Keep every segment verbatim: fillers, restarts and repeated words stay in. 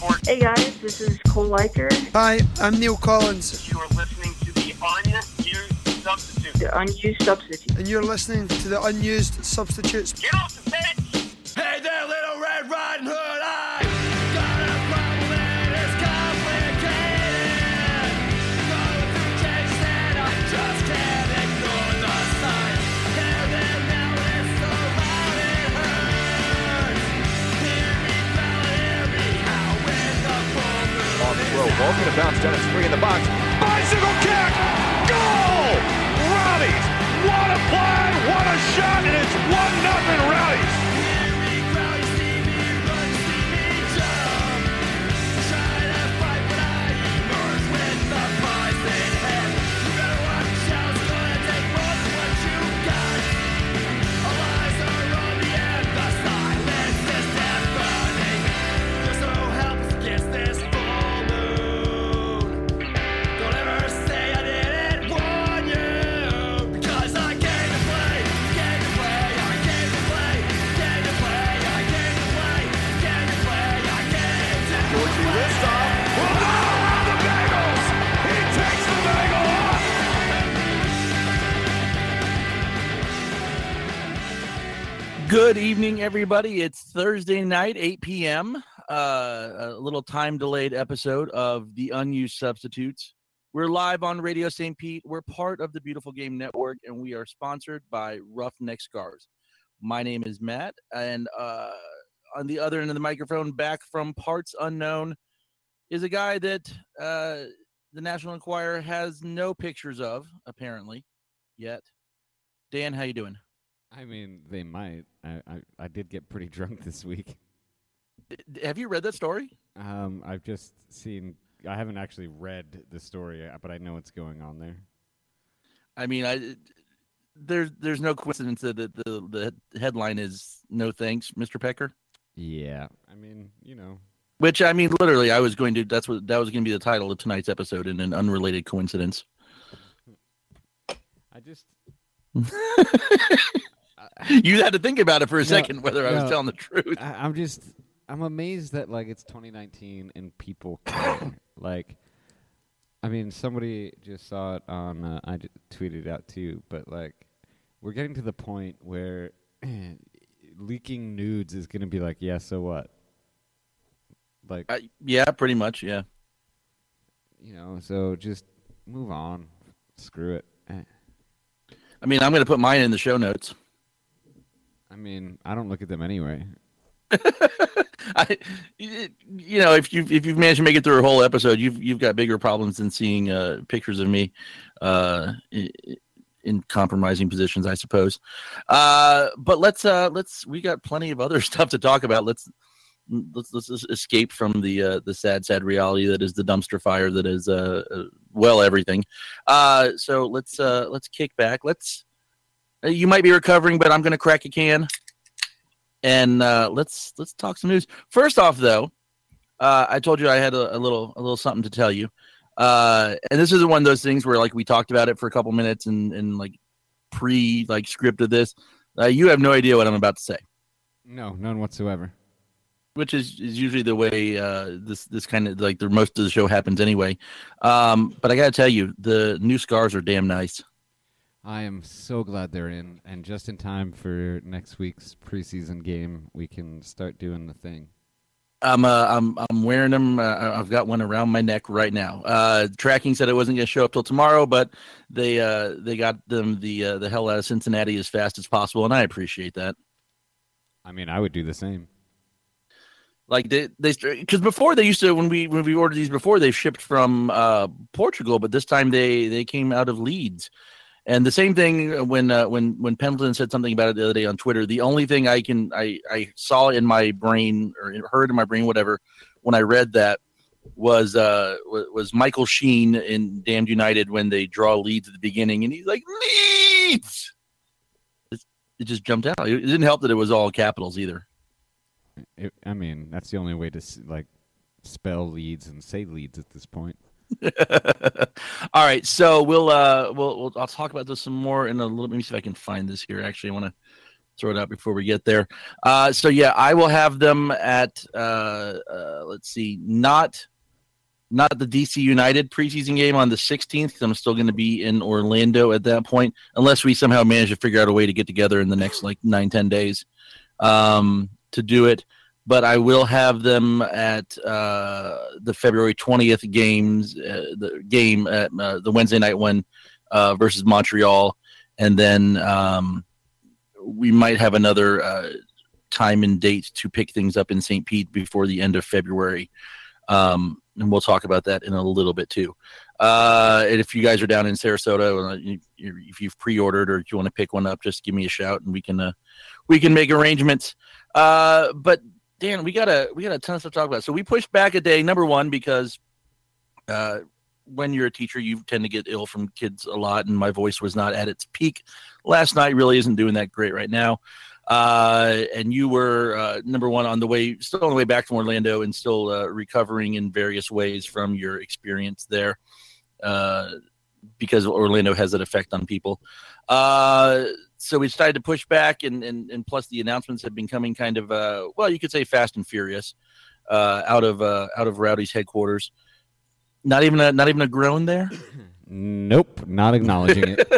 Hey guys, this is Cole Liker. Hi, I'm Neil Collins. You are listening to the Unused Substitute. The Unused Substitute. And you're listening to the Unused Substitutes. Get off the pitch! Hey there, Little Red Riding Hood, I got a problem and it's complicated. Going through changes and I just can't ignore the signs. Hear them now, it's so loud it hurts. Hear me growl, hear me howl when the full moon On the road, ball's gonna bounce down, it's free in the box. Bicycle kick! Goal! Rowdies! What a play! What a shot! And it's one nothing Rowdies! Hear me growl, you see me run, you see me jump. Try to fight, but I emerge with the poison head. You better watch out, it's gonna take more than what you got. All eyes are on me and the silence is deafening. You're so helpless against this full moon. Don't ever say I didn't warn you, because I came to play, came to play, I came to play, came to play, I came to play, came to play, I came to Georgie Wistoff will go around the Bagels! He takes the bagel off! Good evening, everybody. It's Thursday night, eight p.m. Uh, a little time-delayed episode of the Unused Substitutes. We're live on Radio Saint Pete. We're part of the Beautiful Game Network, and we are sponsored by Roughneck Scars. My name is Matt, and uh, on the other end of the microphone, back from parts unknown, is a guy that uh, the National Enquirer has no pictures of, apparently, yet. Dan, how you doing? I mean, they might. I, I, I did get pretty drunk this week. D- Have you read that story? Um, I've just seen. I haven't actually read the story, uh, but I know what's going on there. I mean, I there's there's no coincidence that the, the the headline is "No thanks, Mister Pecker." Yeah, I mean, you know. Which I mean, literally, I was going to. That's what that was going to be the title of tonight's episode, in an unrelated coincidence. I just. You had to think about it for a No, second whether I was no. telling the truth. I, I'm just. I'm amazed that like it's twenty nineteen and people care. Like, I mean, somebody just saw it on. Uh, I j- tweeted it out too, but like, we're getting to the point where leaking nudes is going to be like, yeah, so what? Like, Uh, yeah, pretty much. Yeah. you know, so just move on. Screw it. Eh. I mean, I'm going to put mine in the show notes. I mean, I don't look at them anyway. I, you know, if you if you've managed to make it through a whole episode, you've you've got bigger problems than seeing uh, pictures of me uh, in, in compromising positions, I suppose. Uh, but let's uh, let's we got plenty of other stuff to talk about. Let's let's let's just escape from the uh, the sad sad reality that is the dumpster fire that is uh, uh well everything. Uh, so let's uh, let's kick back. Let's you might be recovering, but I'm going to crack a can. And uh, let's let's talk some news. First off, though, uh, I told you I had a, a little a little something to tell you, uh, and this is one of those things where like we talked about it for a couple minutes and, and like pre like scripted this. Uh, you have no idea what I'm about to say, No, none whatsoever. which is, is usually the way uh, this this kind of like the most of the show happens anyway. Um, but I gotta tell you, the new scars are damn nice. I am so glad they're in, and just in time for next week's preseason game, we can start doing the thing. I'm uh, I'm I'm wearing them. Uh, I've got one around my neck right now. Uh, tracking said it wasn't going to show up till tomorrow, but they uh, they got them the uh, the hell out of Cincinnati as fast as possible, and I appreciate that. I mean, I would do the same. Like they they because before they used to when we when we ordered these before they shipped from uh, Portugal, but this time they they came out of Leeds. And the same thing when uh, when when Pendleton said something about it the other day on Twitter. The only thing I can I, I saw in my brain or heard in my brain, whatever, when I read that was uh was Michael Sheen in Damned United when they draw Leeds at the beginning, and he's like Leeds. It, it just jumped out. It didn't help that it was all capitals either. It, I mean, that's the only way to like spell Leeds and say Leeds at this point. All right, so we'll uh we'll, we'll I'll talk about this some more in a little. Let me see if I can find this here. Actually, I want to throw it out before we get there. Uh, so yeah, I will have them at uh, uh, let's see, not not the D C United preseason game on the sixteenth, because I'm still going to be in Orlando at that point, unless we somehow manage to figure out a way to get together in the next like nine ten days um, to do it. But I will have them at uh, the February twentieth games, uh, the game at uh, the Wednesday night one uh, versus Montreal, and then um, we might have another uh, time and date to pick things up in Saint Pete before the end of February, um, and we'll talk about that in a little bit too. Uh, and if you guys are down in Sarasota, uh, you, if you've pre-ordered or if you want to pick one up, just give me a shout and we can uh, we can make arrangements. Uh, but Dan, we got a we got a ton of stuff to talk about. So we pushed back a day, number one, because uh, when you're a teacher, you tend to get ill from kids a lot, and my voice was not at its peak last night. Really isn't doing that great right now. Uh, and you were uh, number one on the way, still on the way back from Orlando, and still uh, recovering in various ways from your experience there, uh, because Orlando has that effect on people. Uh, So we decided to push back, and, and, and plus the announcements have been coming kind of, uh, well, you could say fast and furious, uh, out of uh, out of Rowdy's headquarters. Not even a not even a groan there. Nope, not acknowledging it.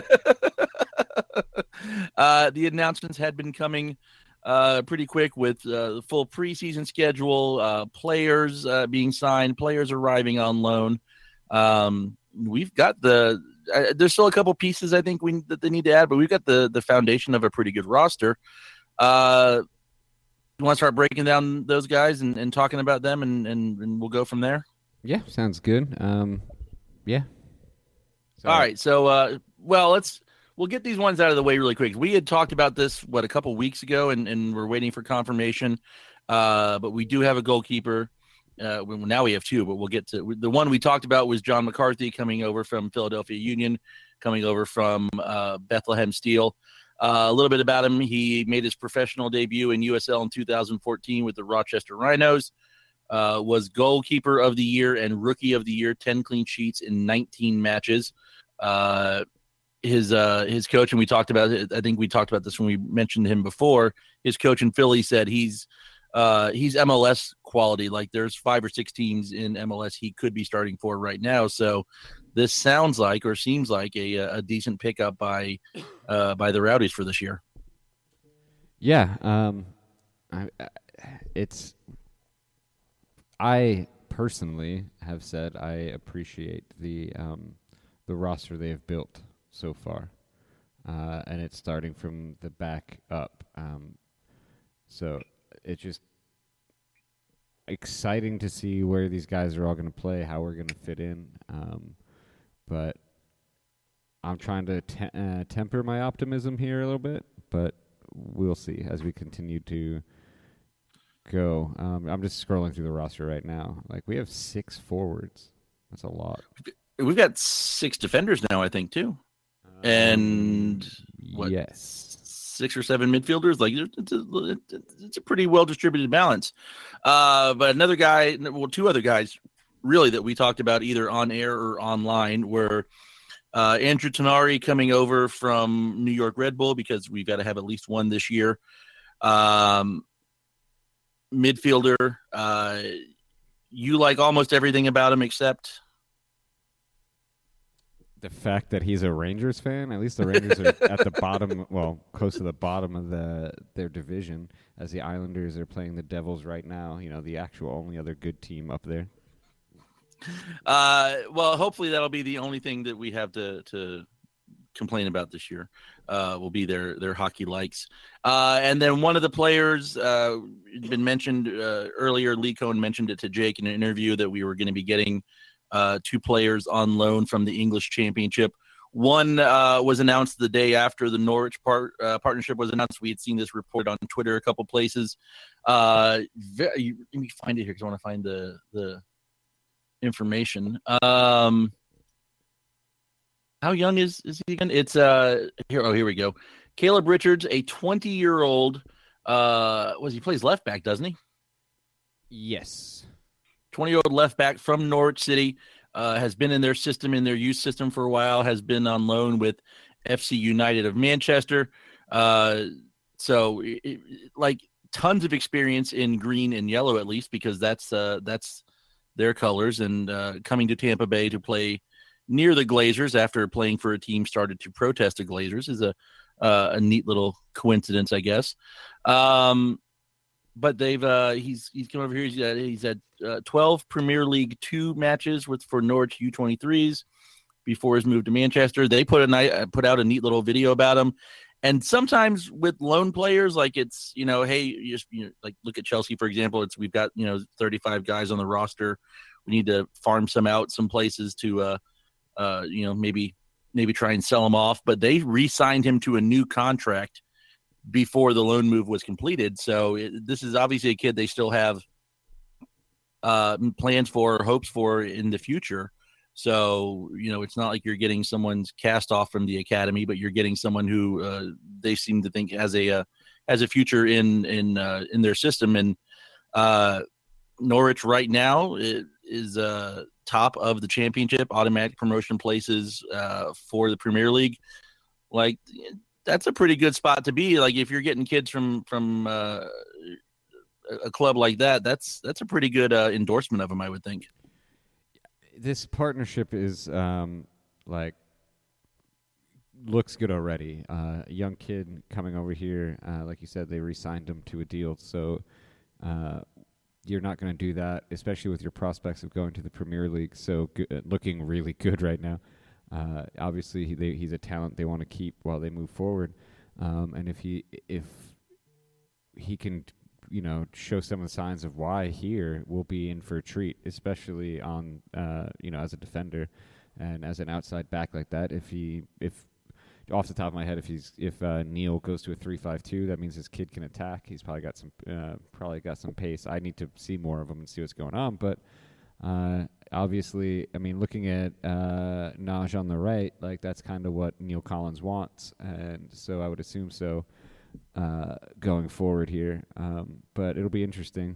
uh, the announcements had been coming uh, pretty quick with uh, the full preseason schedule, uh, players uh, being signed, players arriving on loan. Um, we've got the. Uh, there's still a couple pieces I think we that they need to add, but we've got the the foundation of a pretty good roster. Uh, you want to start breaking down those guys and, and talking about them, and, and, and we'll go from there? Yeah, sounds good. Um, yeah. So, All right. So, uh, well, let's we'll get these ones out of the way really quick. We had talked about this what a couple weeks ago, and, and we're waiting for confirmation. Uh, but we do have a goalkeeper. Uh, well, now we have two, but we'll get to the one we talked about was John McCarthy coming over from Philadelphia Union, coming over from uh, Bethlehem Steel. Uh, a little bit about him. He made his professional debut in U S L in two thousand fourteen with the Rochester Rhinos, uh, was goalkeeper of the year and rookie of the year, ten clean sheets in nineteen matches. Uh, his uh, his coach, and we talked about it, I think we talked about this when we mentioned him before, his coach in Philly said he's Uh, he's M L S quality. Like there's five or six teams in M L S he could be starting for right now. So this sounds like, or seems like a, a decent pickup by, uh, by the Rowdies for this year. Yeah. Um, I, it's, I personally have said I appreciate the, um, the roster they have built so far. Uh, and it's starting from the back up. Um, so, it's just exciting to see where these guys are all going to play, how we're going to fit in. Um, but I'm trying to te- uh, temper my optimism here a little bit, but we'll see as we continue to go. Um, I'm just scrolling through the roster right now. Like, we have six forwards. That's a lot. We've got six defenders now, I think, too. Um, and what? Yes. Six or seven midfielders, like it's a, it's a pretty well distributed balance. Uh, but another guy, well, two other guys, really that we talked about either on air or online were uh, Andrew Tonari coming over from New York Red Bull, because we've got to have at least one this year. Um, midfielder, uh, you like almost everything about him except. The fact that he's a Rangers fan, at least the Rangers are at the bottom, well, close to the bottom of the their division, as the Islanders are playing the Devils right now. You know, the actual only other good team up there. Uh, well, hopefully that'll be the only thing that we have to to complain about this year. Uh, will be their their hockey likes. Uh, and then one of the players uh, been mentioned uh, earlier. Lee Cohen mentioned it to Jake in an interview that we were going to be getting. Uh, two players on loan from the English Championship. One uh, was announced the day after the Norwich part, uh, partnership was announced. We had seen this report on Twitter a couple places. Uh, very, let me find it here because I want to find the the information. Um, how young is, is he again? It's uh here. Oh, here we go. Caleb Richards, a twenty-year-old. Uh, was he plays left back, doesn't he? Yes. twenty-year-old left back from Norwich City, uh, has been in their system, in their youth system for a while, has been on loan with F C United of Manchester. Uh, so it, it, like tons of experience in green and yellow, at least, because that's uh, that's their colors. And uh, coming to Tampa Bay to play near the Glazers after playing for a team started to protest the Glazers is a uh, a neat little coincidence, I guess. Um, but they've uh, he's he's come over here. He's had, he's had uh, twelve Premier League two matches with for Norwich U twenty-threes before his move to Manchester. They put a night put out a neat little video about him. And sometimes with lone players, like it's, you know, hey, you just, you know, like look at Chelsea, for example. It's we've got, you know, thirty-five guys on the roster. We need to farm some out some places to, uh, uh, you know, maybe maybe try and sell him off. But they re-signed him to a new contract before the loan move was completed. So it, this is obviously a kid they still have uh, plans for, hopes for in the future. So, you know, it's not like you're getting someone's cast off from the academy, but you're getting someone who uh, they seem to think has a uh, has a future in in uh, in their system. And uh, Norwich right now is uh, top of the championship, automatic promotion places uh, for the Premier League. Like, that's a pretty good spot to be. Like, if you're getting kids from from uh, a club like that, that's that's a pretty good uh, endorsement of them, I would think. This partnership is um, like looks good already. Uh, a young kid coming over here, uh, like you said, they re-signed him to a deal. So uh, you're not going to do that, especially with your prospects of going to the Premier League. So go- looking really good right now. Uh, obviously, he, they, he's a talent they want to keep while they move forward. Um, and if he if he can. you know, show some of the signs of why here we'll be in for a treat, especially on, uh, you know, as a defender and as an outside back like that. If he, if off the top of my head, if he's, if uh, Neil goes to a three five two, that means his kid can attack. He's probably got some, uh, probably got some pace. I need to see more of him and see what's going on. But uh, obviously, I mean, looking at uh, Naj on the right, like that's kind of what Neil Collins wants. And so I would assume so. Uh, going forward here, um, but it'll be interesting.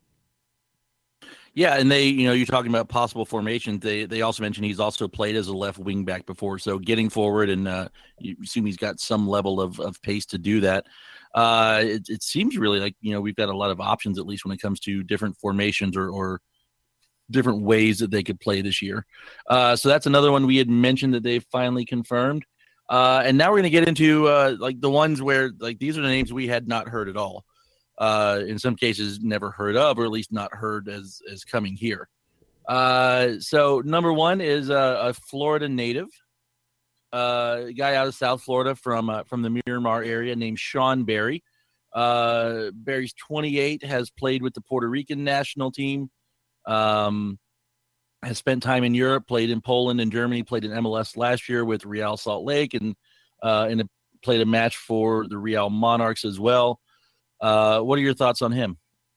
Yeah, and they, you know, you're talking about possible formations. They they also mentioned he's also played as a left wing back before, so getting forward and uh, you assume he's got some level of, of pace to do that. Uh, it, it seems really like, you know, we've got a lot of options, at least when it comes to different formations or, or different ways that they could play this year. Uh, so that's another one we had mentioned that they've finally confirmed. Uh, and now we're going to get into uh, like the ones where like these are the names we had not heard at all. Uh, in some cases, never heard of, or at least not heard as as coming here. Uh, so number one is uh, a Florida native, uh, a guy out of South Florida from uh, from the Miramar area named Sean Berry. Uh, Berry's twenty-eight, has played with the Puerto Rican national team. Um, has spent time in Europe, played in Poland and Germany, played in M L S last year with Real Salt Lake, and uh, and a, played a match for the Real Monarchs as well. Uh, what are your thoughts on him?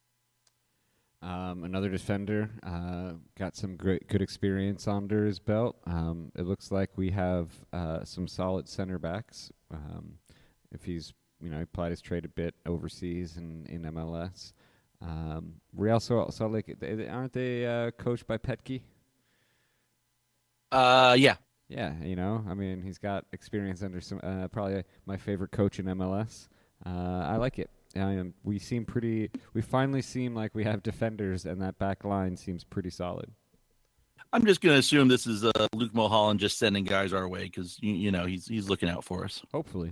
Um, another defender, uh, got some great, good experience under his belt. Um, it looks like we have uh, some solid center backs. Um, if he's, you know, applied his trade a bit overseas and in M L S. Um, Real Salt, Salt Lake, they, they, aren't they uh, coached by Petke? Uh, yeah. Yeah, you know, I mean, he's got experience under some, uh, probably my favorite coach in M L S. Uh, I like it. Um, we seem pretty, we finally seem like we have defenders, and that back line seems pretty solid. I'm just going to assume this is uh, Luke Mulholland just sending guys our way because, you, you know, he's he's looking out for us. Hopefully.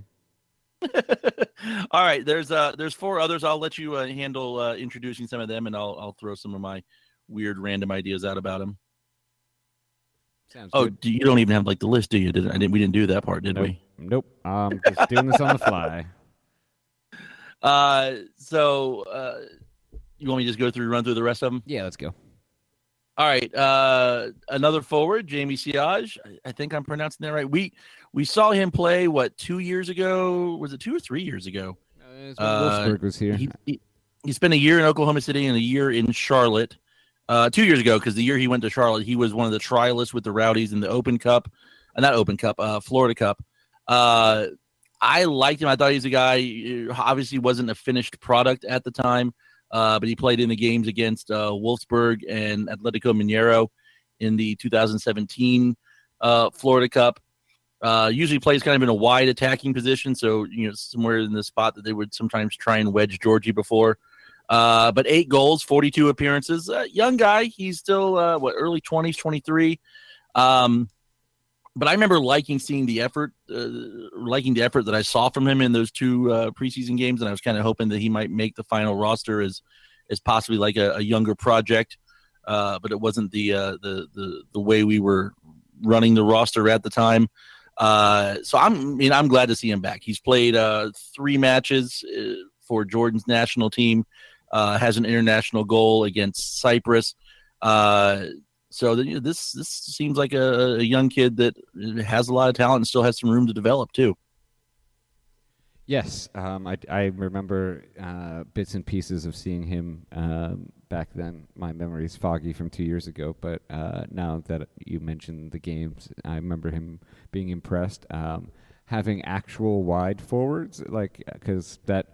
All right, there's uh there's four others. I'll let you uh, handle uh, introducing some of them, and I'll I'll throw some of my weird random ideas out about them. Sounds oh, good. do, you don't even have like the list, do you? Did I didn't we didn't do that part, did nope. we? Nope. I'm just doing this on the fly. Uh, so uh, you want me to just go through run through the rest of them? Yeah, let's go. All right. Uh, another forward, Jamie Siage. I, I think I'm pronouncing that right. We we saw him play what two years ago? Was it two or three years ago? Uh, Wolfsburg was here. He, he, he spent a year in Oklahoma City and a year in Charlotte. Uh, two years ago, because the year he went to Charlotte, he was one of the trialists with the Rowdies in the Open Cup, uh, not Open Cup, uh, Florida Cup. Uh, I liked him. I thought he was a guy who obviously wasn't a finished product at the time, uh, but he played in the games against uh, Wolfsburg and Atletico Mineiro in the two thousand seventeen uh, Florida Cup. Uh, usually plays kind of in a wide attacking position, so you know somewhere in the spot that they would sometimes try and wedge Georgie before. Uh, but eight goals, forty-two appearances. Uh, young guy, he's still uh, what early twenties, twenty-three. Um, but I remember liking seeing the effort, uh, liking the effort that I saw from him in those two uh, preseason games, and I was kind of hoping that he might make the final roster as as possibly like a, a younger project. Uh, but it wasn't the uh, the the the way we were running the roster at the time. Uh, so I'm, I mean, I'm glad to see him back. He's played uh, three matches uh, for Jordan's national team. Uh, has an international goal against Cyprus. Uh, so the, you know, this this seems like a, a young kid that has a lot of talent and still has some room to develop too. Yes, um, I, I remember uh, bits and pieces of seeing him um, back then. My memory is foggy from two years ago, but uh, now that you mentioned the games, I remember him being impressed. Um, having actual wide forwards, like, because that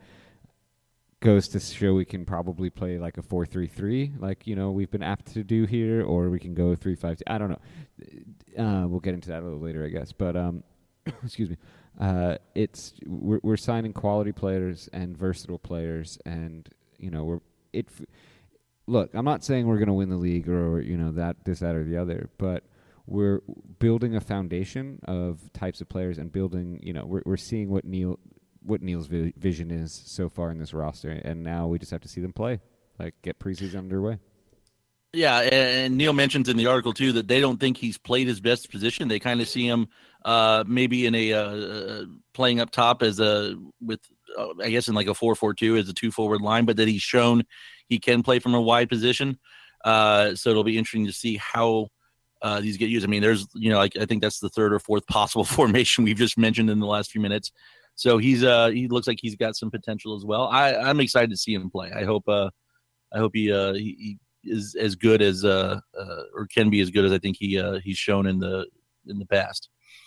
goes to show we can probably play like a four three three, like, you know, we've been apt to do here, or we can go three five two. I don't know. Uh, we'll get into that a little later, I guess. But, um, excuse me. Uh, it's we're, we're signing quality players and versatile players, and you know we're it. F- look, I'm not saying we're going to win the league or you know that this that or the other, but we're building a foundation of types of players and building. You know, we're we're seeing what Neil what Neil's vi- vision is so far in this roster, and now we just have to see them play, like get preseason underway. Yeah, and Neil mentions in the article too that they don't think he's played his best position. They kind of see him uh, maybe in a uh, playing up top as a with uh, I guess in like a four four two as a two forward line, but that he's shown he can play from a wide position. Uh, so it'll be interesting to see how uh, these get used. I mean, there's you know like I think that's the third or fourth possible formation we've just mentioned in the last few minutes. So he's uh, he looks like he's got some potential as well. I, I'm excited to see him play. I hope uh, I hope he uh, he. he is as good as uh, uh or can be as good as I think he uh he's shown in the in the past.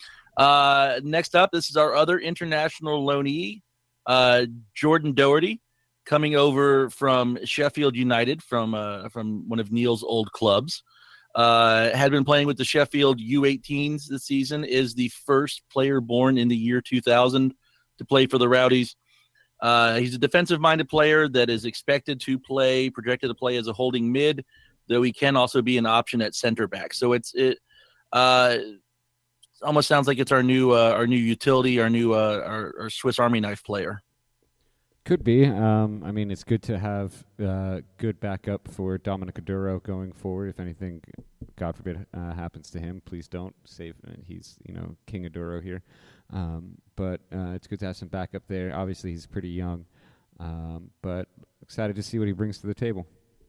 Uh next up, this is our other international loanee, uh Jordan Doherty, coming over from Sheffield United from uh from one of Neil's old clubs. Uh had been playing with the Sheffield U eighteens this season, is the first player born in the year two thousand to play for the Rowdies. Uh, he's a defensive-minded player that is expected to play, projected to play as a holding mid, though he can also be an option at center back. So it's it uh, almost sounds like it's our new uh, our new utility, our new uh, our, our Swiss Army knife player. Could be. Um, I mean, it's good to have uh, good backup for Dominic Aduro going forward. If anything, God forbid, uh, happens to him, please don't save. Uh, he's you know King Aduro here. Um, but uh, it's good to have some backup there. Obviously, he's pretty young, um, but excited to see what he brings to the table.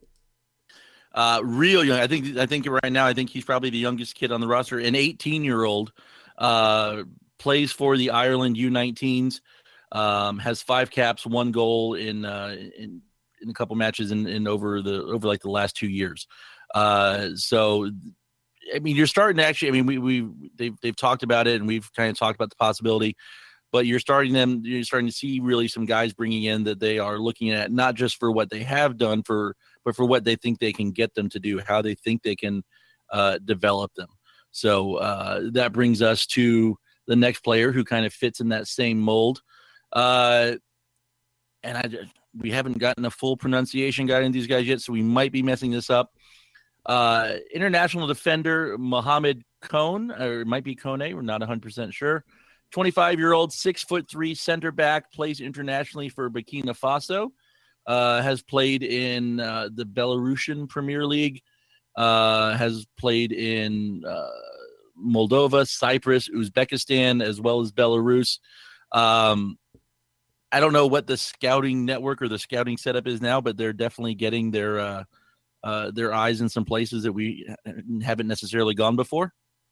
Uh, real young. I think. I think right now, I think he's probably the youngest kid on the roster. An eighteen-year-old uh, plays for the Ireland U nineteens. Um, has five caps, one goal in uh, in, in a couple matches in, in over the over like the last two years. Uh, so. I mean, you're starting to actually. I mean, we we they've they've talked about it, and we've kind of talked about the possibility. But you're starting them. You're starting to see really some guys bringing in that they are looking at not just for what they have done, for but for what they think they can get them to do, how they think they can uh, develop them. So uh, that brings us to the next player who kind of fits in that same mold. Uh, and I we haven't gotten a full pronunciation guide in these guys yet, so we might be messing this up. Uh, international defender Mohamed Kone, or it might be Kone, we're not one hundred percent sure. twenty-five-year-old, six foot three center back, plays internationally for Burkina Faso. Uh, has played in uh, the Belarusian Premier League. Uh, has played in uh, Moldova, Cyprus, Uzbekistan, as well as Belarus. Um, I don't know what the scouting network or the scouting setup is now, but they're definitely getting their uh, Uh, their eyes in some places that we haven't necessarily gone before.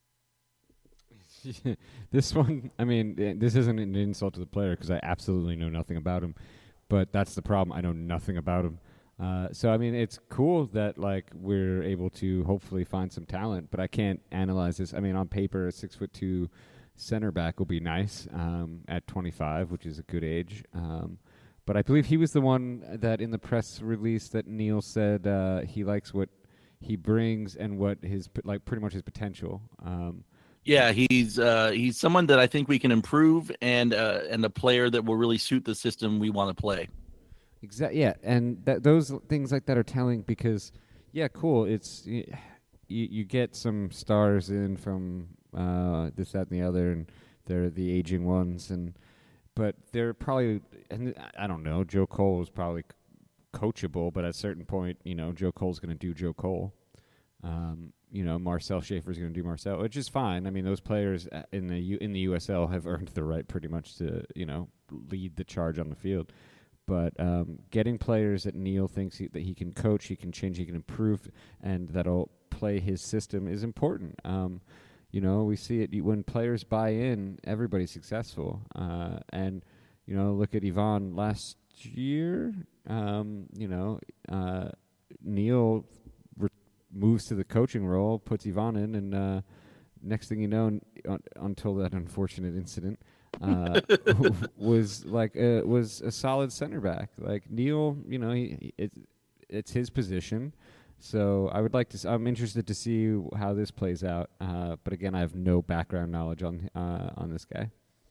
This one, I mean, this isn't an insult to the player because I absolutely know nothing about him, but that's the problem. I know nothing about him. Uh, so, I mean, it's cool that, like, we're able to hopefully find some talent, but I can't analyze this. I mean, on paper, a six foot two center back will be nice um, at twenty-five, which is a good age. Um, But I believe he was the one that in the press release that Neil said uh, he likes what he brings and what his like pretty much his potential. Um, Yeah, he's uh, he's someone that I think we can improve, and uh, and a player that will really suit the system we want to play. Exactly. Yeah, and that, those things like that are telling because, yeah, cool. It's you, you get some stars in from uh, this, that, and the other, and they're the aging ones, and but they're probably, and I don't know. Joe Cole was probably coachable, but at a certain point, you know, Joe Cole's going to do Joe Cole. Um, you know, Marcel Schaefer's going to do Marcel, which is fine. I mean, those players in the U- in the U S L have earned the right pretty much to, you know, lead the charge on the field. But um, getting players that Neil thinks he, that he can coach, he can change, he can improve, and that'll play his system is important. Um, you know, we see it when players buy in, everybody's successful. Uh, and, you know, look at Yvonne last year. Um, you know, uh, Neil re- moves to the coaching role, puts Yvonne in, and uh, next thing you know, n- un- until that unfortunate incident, uh, was like a, was a solid center back. Like Neil, you know, he, he it's it's his position. So I would like to. S- I'm interested to see how this plays out. Uh, but again, I have no background knowledge on uh, on this guy.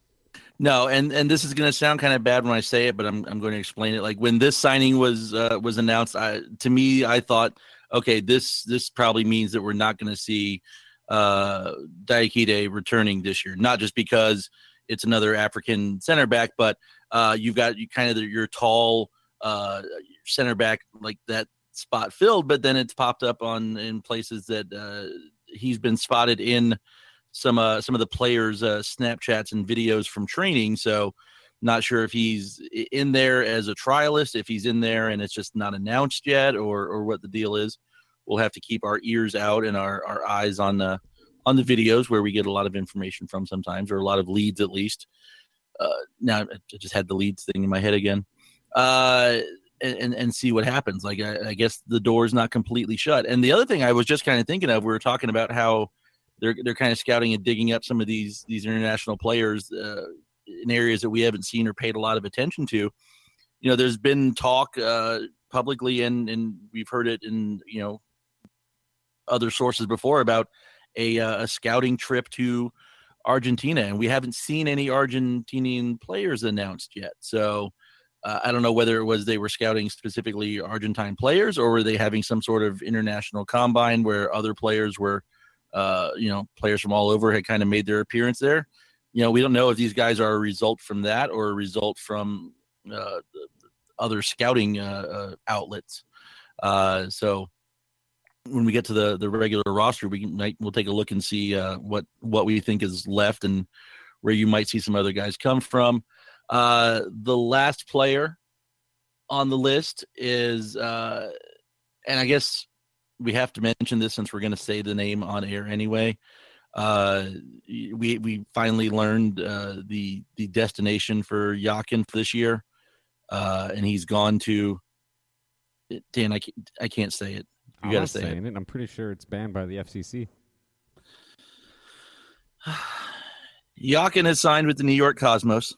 No, and, and this is going to sound kind of bad when I say it, but I'm I'm going to explain it. Like when this signing was uh, was announced, I, to me, I thought, okay, this this probably means that we're not going to see uh, Diakite returning this year. Not just because it's another African center back, but uh, you've got you kind of the, your tall uh, center back like that spot filled, but then it's popped up on in places that uh, he's been spotted in some uh, some of the players' uh, Snapchats and videos from training. So not sure if he's in there as a trialist, if he's in there and it's just not announced yet, or or what the deal is. We'll have to keep our ears out and our, our eyes on the on the videos where we get a lot of information from sometimes, or a lot of leads at least. Uh, now I just had the leads thing in my head again. Uh, and, and see what happens. Like, I, I guess the door's not completely shut. And the other thing I was just kind of thinking of, we were talking about how they're they're kind of scouting and digging up some of these these international players uh, in areas that we haven't seen or paid a lot of attention to. You know, there's been talk uh, publicly, and and we've heard it in you know other sources before about a uh, a scouting trip to Argentina, and we haven't seen any Argentinian players announced yet. So. Uh, I don't know whether it was they were scouting specifically Argentine players, or were they having some sort of international combine where other players were, uh, you know, players from all over had kind of made their appearance there. You know, we don't know if these guys are a result from that or a result from uh, other scouting uh, uh, outlets. Uh, so when we get to the, the regular roster, we might we'll take a look and see uh, what what we think is left and where you might see some other guys come from. Uh, the last player on the list is, uh, and I guess we have to mention this since we're going to say the name on air anyway. Uh, we we finally learned uh, the the destination for Yakin for this year, uh, and he's gone to. Dan, I can't, I can't say it. You got to say it. it. I'm pretty sure it's banned by the F C C. Yakin has signed with the New York Cosmos.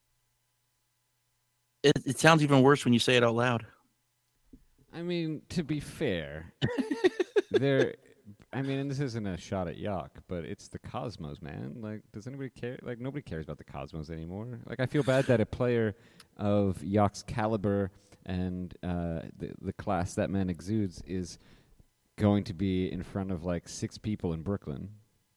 It, it sounds even worse when you say it out loud. I mean, to be fair, there. I mean, and this isn't a shot at Yak, but it's the Cosmos, man. Like, does anybody care? Like, nobody cares about the Cosmos anymore. Like, I feel bad that a player of Yak's caliber and uh, the the class that man exudes is going to be in front of like six people in Brooklyn.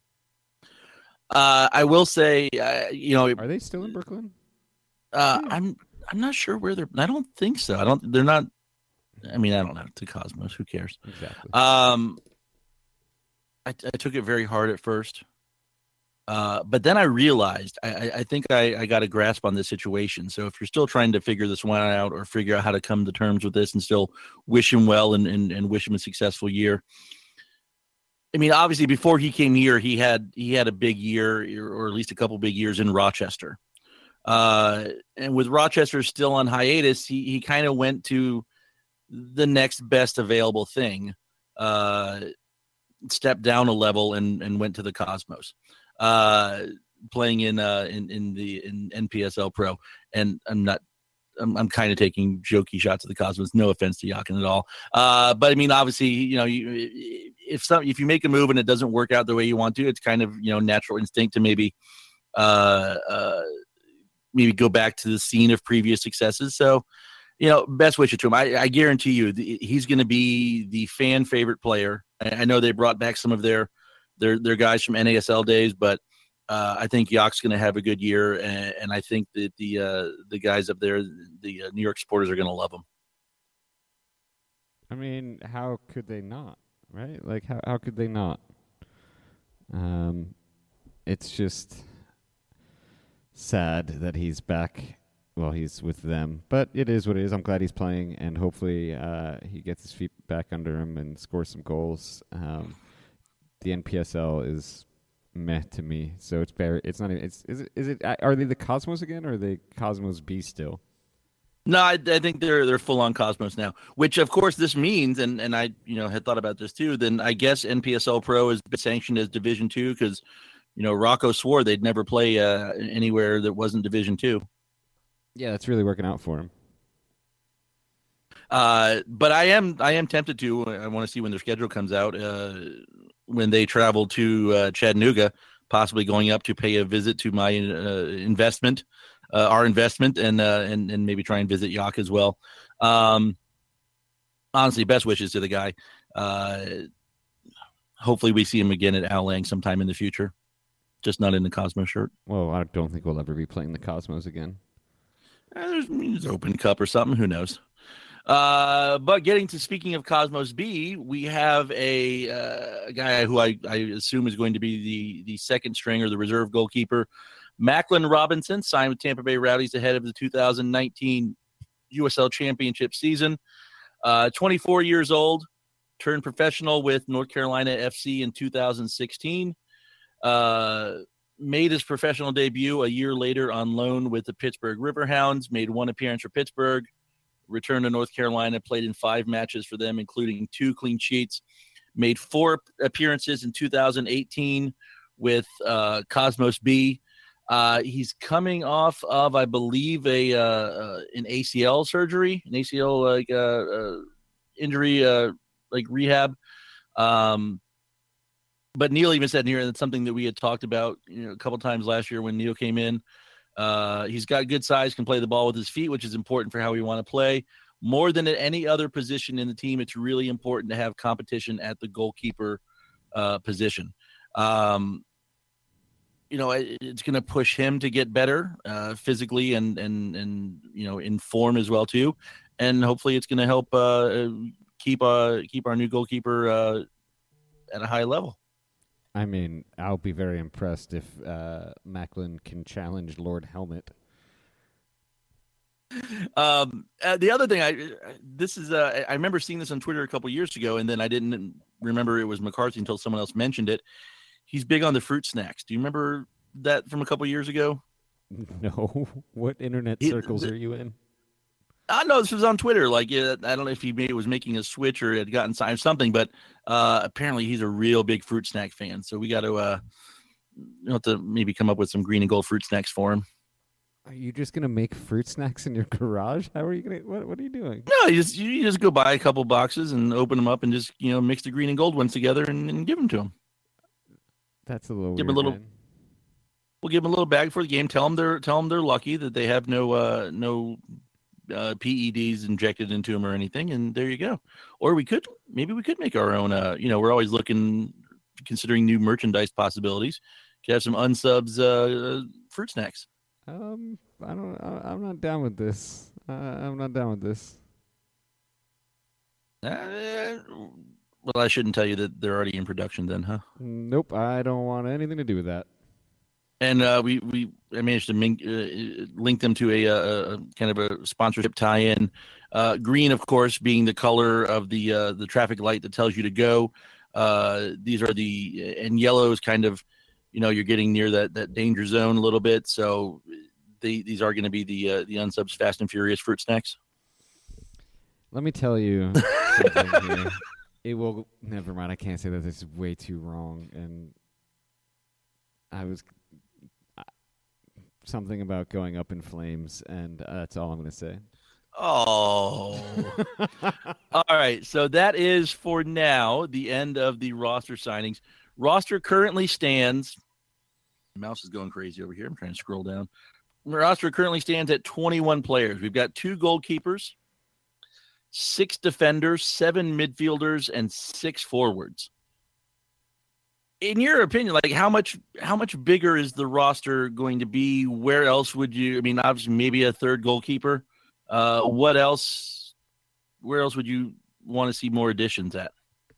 Uh, I will say, uh, you know, Are they still in Brooklyn? Uh, I'm I'm not sure where they're. I don't think so. I don't. They're not. I mean, I don't know. To Cosmos, who cares? Exactly. Um, I, I took it very hard at first, uh, but then I realized I, I, I think I, I got a grasp on this situation. So if you're still trying to figure this one out or figure out how to come to terms with this and still wish him well and, and, and wish him a successful year. I mean, obviously, before he came here, he had he had a big year, or at least a couple big years in Rochester. Uh, and with Rochester still on hiatus, he, he kind of went to the next best available thing, uh, stepped down a level and, and went to the Cosmos, uh, playing in, uh, in, in the, in N P S L Pro. And I'm not, I'm, I'm kind of taking jokey shots at the Cosmos. No offense to Yakin at all. Uh, but I mean, obviously, you know, you, if some if you make a move and it doesn't work out the way you want to, it's kind of, you know, natural instinct to maybe uh, uh, maybe go back to the scene of previous successes. So, you know, best wishes to him. I, I guarantee you the, he's going to be the fan favorite player. I, I know they brought back some of their their their guys from N A S L days, but uh, I think Yock's going to have a good year, and, and I think that the uh, the guys up there, the uh, New York supporters, are going to love him. I mean, how could they not, right? Like, how how could they not? Um, it's just sad that he's back. Well, he's with them, but it is what it is. I'm glad he's playing, and hopefully uh, he gets his feet back under him and scores some goals. Um, the N P S L is meh to me, so it's bare. It's not. Even, it's is it? Is it? Are they the Cosmos again, or are they Cosmos B still? No, I, I think they're they're full on Cosmos now. Which, of course, this means, and, and I you know had thought about this too. Then I guess N P S L Pro has been sanctioned as Division Two because you know Rocco swore they'd never play uh, anywhere that wasn't Division Two. Yeah, that's really working out for him. Uh, but I am I am tempted to. I want to see when their schedule comes out. Uh, when they travel to uh, Chattanooga, possibly going up to pay a visit to my uh, investment, uh, our investment, and uh, and and maybe try and visit Yock as well. Um, honestly, best wishes to the guy. Uh, hopefully, we see him again at Al Lang sometime in the future. Just not in the Cosmos shirt. Well, I don't think we'll ever be playing the Cosmos again. Uh, there's, there's Open Cup or something. Who knows? Uh, but getting to speaking of Cosmos B, we have a, uh, a guy who I, I assume is going to be the, the second string or the reserve goalkeeper, Macklin Robinson, signed with Tampa Bay Rowdies ahead of the two thousand nineteen U S L Championship season. Uh, twenty-four years old, turned professional with North Carolina F C in two thousand sixteen. Uh, made his professional debut a year later on loan with the Pittsburgh Riverhounds, made one appearance for Pittsburgh, returned to North Carolina, played in five matches for them, including two clean sheets, made four appearances in two thousand eighteen with uh, Cosmos B. Uh, he's coming off of, I believe, a uh, uh, an A C L surgery, an A C L like uh, uh, injury, uh, like rehab. Um, But Neil even said here, and it's something that we had talked about, you know, a couple times last year when Neil came in. Uh, he's got good size, can play the ball with his feet, which is important for how we want to play. More than at any other position in the team, it's really important to have competition at the goalkeeper uh, position. Um, you know, it, it's going to push him to get better uh, physically and and and you know in form as well too, and hopefully it's going to help uh, keep uh, keep our new goalkeeper uh, at a high level. I mean, I'll be very impressed if uh, Macklin can challenge Lord Helmet. Um, uh, the other thing, I this is uh, I remember seeing this on Twitter a couple years ago, and then I didn't remember it was McCarthy until someone else mentioned it. He's big on the fruit snacks. Do you remember that from a couple years ago? No. What internet He- circles the- are you in? I know this was on Twitter. Like, yeah, I don't know if he maybe was making a switch or had gotten signed something, but uh, apparently he's a real big fruit snack fan. So we got to, uh, you know, to maybe come up with some green and gold fruit snacks for him. Are you just gonna make fruit snacks in your garage? How are you gonna? What What are you doing? No, you just you just go buy a couple boxes and open them up and just you know mix the green and gold ones together and, and give them to him. That's a little Give 'em weird. a little- man. We'll give them a little bag for the game. Tell them they're tell them they're lucky that they have no uh, no uh, P E Ds injected into them or anything, and there you go. Or we could maybe we could make our own. Uh, you know, we're always looking, considering new merchandise possibilities. Could have some unsubs uh, fruit snacks. Um, I don't. I, I'm not down with this. Uh, I'm not down with this. Uh, well, I shouldn't tell you that they're already in production, then, huh? Nope. I don't want anything to do with that. And uh, we we I managed to min- uh, link them to a, a, a kind of a sponsorship tie-in. Uh, green, of course, being the color of the uh, the traffic light that tells you to go. Uh, these are the and yellow is kind of, you know, you're getting near that, that danger zone a little bit. So they, these are going to be the uh, the unsubs Fast and Furious fruit snacks. Let me tell you something here. It will. Never mind. I can't say that. This is way too wrong. And I was uh, something about going up in flames, and uh, that's all I'm going to say. Oh. All right. So that is for now the end of the roster signings. Roster currently stands. My mouse is going crazy over here. I'm trying to scroll down. The roster currently stands at twenty-one players. We've got two goalkeepers, six defenders, seven midfielders, and six forwards. In your opinion, like how much how much bigger is the roster going to be? Where else would you? I mean, obviously, maybe a third goalkeeper. Uh, what else? Where else would you want to see more additions at?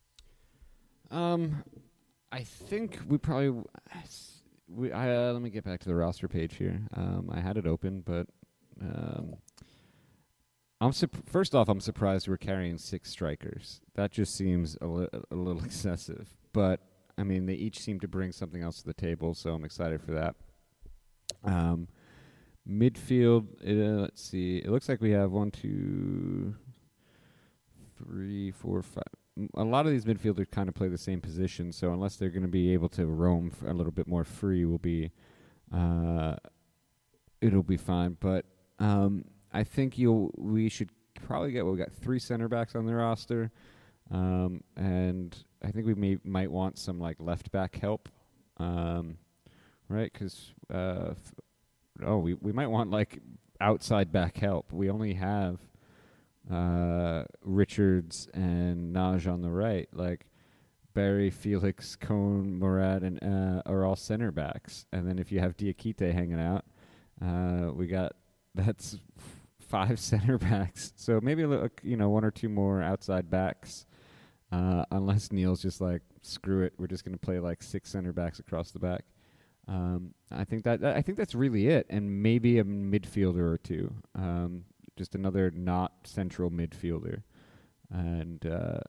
Um, I think we probably. We I, uh, let me get back to the roster page here. Um, I had it open, but um, I'm sup- first off, I'm surprised we're carrying six strikers. That just seems a, li- a little excessive. But I mean, they each seem to bring something else to the table, so I'm excited for that. Um, midfield, uh, let's see. It looks like we have one, two, three, four, five. A lot of these midfielders kind of play the same position, so unless they're going to be able to roam f- a little bit more free, will be uh, it'll be fine. But um, I think you'll we should probably get. Well, we got three center backs on the roster, um, and I think we may might want some like left back help, um, right? Because uh, f- oh, we we might want like outside back help. We only have. Uh, Richards and Naj on the right, like Barry, Felix, Cone, Murad, and uh, are all center backs. And then if you have Diakite hanging out, uh, we got that's f- five center backs. So maybe look, you know, one or two more outside backs. Uh, unless Neil's just like screw it, we're just going to play like six center backs across the back. Um, I think that I think that's really it, and maybe a midfielder or two. Um, Just another not central midfielder. And uh,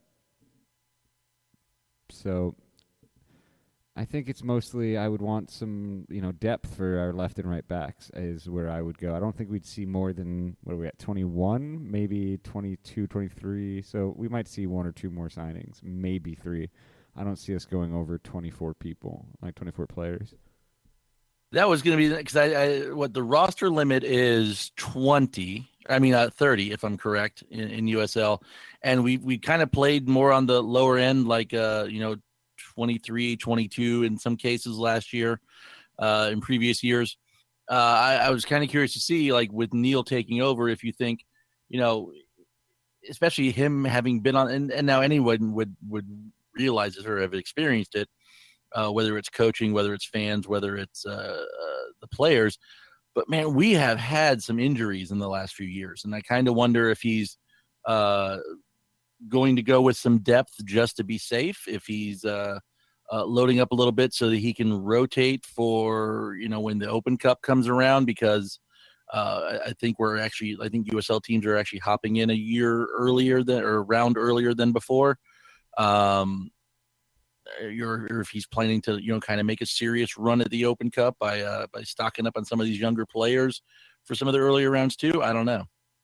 so I think it's mostly I would want some, you know, depth for our left and right backs is where I would go. I don't think we'd see more than, what are we at, twenty-one, maybe twenty-two, twenty-three. So we might see one or two more signings, maybe three. I don't see us going over twenty-four people, like twenty-four players. That was going to be because I, I what the roster limit is twenty. I mean uh, thirty, if I'm correct, in, in U S L, and we we kind of played more on the lower end, like uh you know twenty-three, twenty-two in some cases last year, uh, in previous years. Uh, I, I was kind of curious to see, like with Neil taking over, if you think, you know, especially him having been on, and, and now anyone would would realize it or have experienced it. Uh, whether it's coaching, whether it's fans, whether it's uh, uh, the players. But, man, we have had some injuries in the last few years, and I kind of wonder if he's uh, going to go with some depth just to be safe, if he's uh, uh, loading up a little bit so that he can rotate for, you know, when the Open Cup comes around, because uh, I think we're actually – I think U S L teams are actually hopping in a year earlier than – or a round earlier than before. Um Or, or if he's planning to, you know, kind of make a serious run at the Open Cup by uh, by stocking up on some of these younger players for some of the earlier rounds too. I don't know.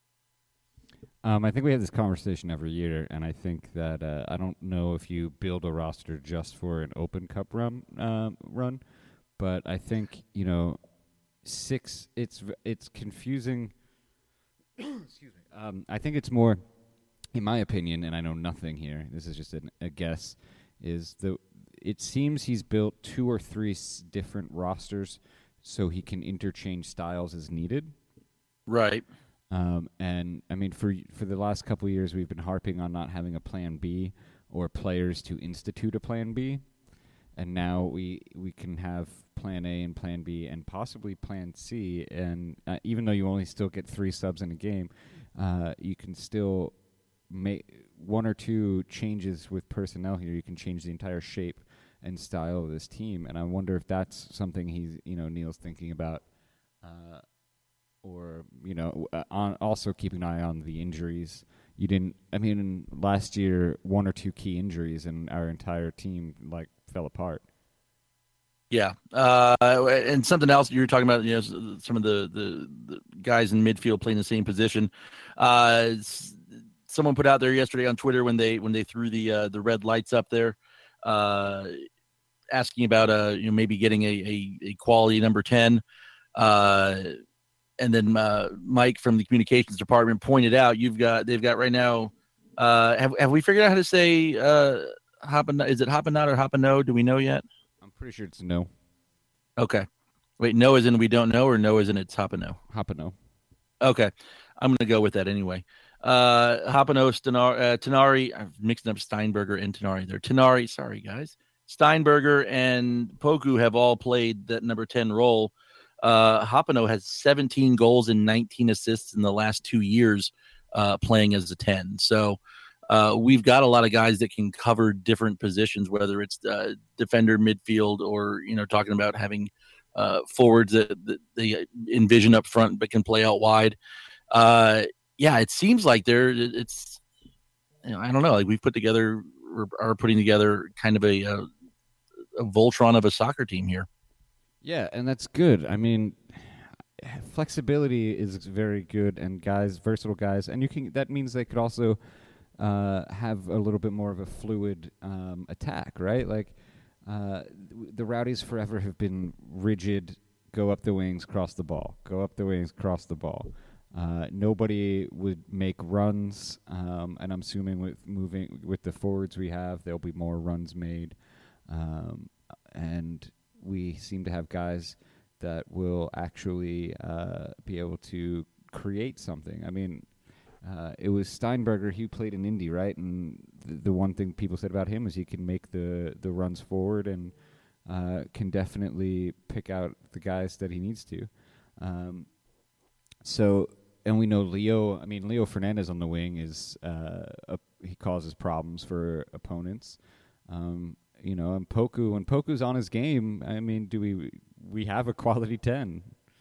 Um, I think we have this conversation every year, and I think that uh, I don't know if you build a roster just for an Open Cup run, um, run, but I think, you know, six. It's it's confusing. Excuse me. Um, I think it's more, in my opinion, and I know nothing here. This is just an, a guess. Is the it seems he's built two or three s- different rosters so he can interchange styles as needed. Right. Um, and I mean, for for the last couple of years, we've been harping on not having a plan B or players to institute a plan B, and now we we can have plan A and plan B and possibly plan C. And uh, even though you only still get three subs in a game, uh, you can still make one or two changes with personnel here. You can change the entire shape and style of this team, and I wonder if that's something he's, you know, Neil's thinking about, uh, or you know, uh, on also keeping an eye on the injuries. You didn't. I mean, last year, one or two key injuries, and our entire team like fell apart. Yeah, uh, and something else you were talking about, you know, some of the, the, the guys in midfield playing the same position. Uh, someone put out there yesterday on Twitter when they when they threw the uh, the red lights up there, uh, asking about uh you know maybe getting a, a, a quality number ten. Uh, and then uh, Mike from the communications department pointed out you've got they've got right now. Uh, have have we figured out how to say uh, Hopin? Is it Hopinot or Hopino? Do we know yet? I'm pretty sure it's no. Okay. Wait, no as in we don't know, or no as in it's Hopino? Hopino. Okay. I'm going to go with that anyway. Uh, Hopino, Stenari, uh, Tenari, I'm mixing up Steinberger and Tenari there. Tenari, sorry, guys. Steinberger and Poku have all played that number ten role. Uh, Hopino has seventeen goals and nineteen assists in the last two years uh, playing as a ten. So uh, we've got a lot of guys that can cover different positions, whether it's uh, defender, midfield, or, you know, talking about having uh, forwards that, that they envision up front but can play out wide. Uh, yeah, it seems like they're, it's, you know, I don't know, like we've put together, or are putting together kind of a, a, a Voltron of a soccer team here. Yeah, and that's good. I mean, flexibility is very good, and guys, versatile guys, and you can. That means they could also uh, have a little bit more of a fluid um, attack, right? Like uh, the Rowdies forever have been rigid. Go up the wings, cross the ball. Go up the wings, cross the ball. Uh, nobody would make runs, um, and I'm assuming with moving with the forwards we have, there'll be more runs made, um, and we seem to have guys that will actually uh, be able to create something. I mean, uh, it was Steinberger. He played in Indy, right? And th- the one thing people said about him is he can make the, the runs forward and uh, can definitely pick out the guys that he needs to. Um, so, and we know Leo. I mean, Leo Fernandez on the wing is uh, a, he causes problems for opponents. Um, You know, and Poku, when Poku's on his game, I mean, do we we have a quality ten?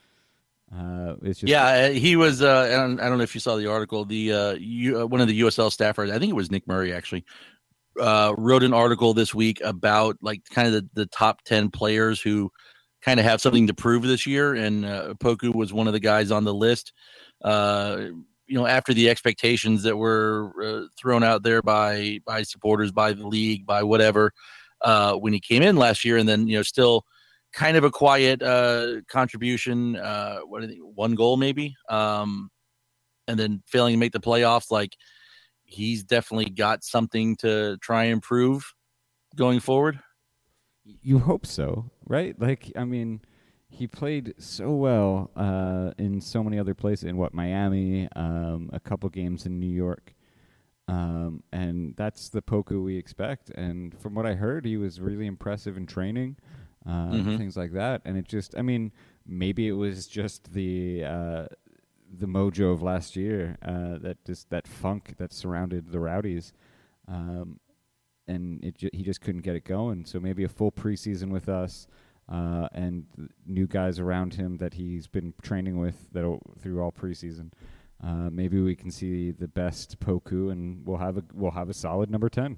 Uh, it's just yeah, he was. Uh, I, don't, I don't know if you saw the article. The uh, you, uh, one of the U S L staffers, I think it was Nick Murray, actually, uh, wrote an article this week about like kind of the, the top ten players who kind of have something to prove this year, and uh, Poku was one of the guys on the list. Uh, you know, after the expectations that were uh, thrown out there by by supporters, by the league, by whatever. Uh, when he came in last year, and then, you know, still kind of a quiet uh, contribution, uh, what I think, one goal maybe, um, and then failing to make the playoffs. Like, he's definitely got something to try and improve going forward. You hope so, right? Like, I mean, he played so well uh, in so many other places, in what, Miami, um, a couple games in New York. Um, and that's the Poku we expect. And from what I heard, he was really impressive in training, uh, Mm-hmm. things like that. And it just, I mean, maybe it was just the uh, the mojo of last year, uh, that just that funk that surrounded the Rowdies, um, and it ju- he just couldn't get it going. So maybe a full preseason with us, uh, and new guys around him that he's been training with that through all preseason. Uh, maybe we can see the best Poku, and we'll have a we'll have a solid number ten.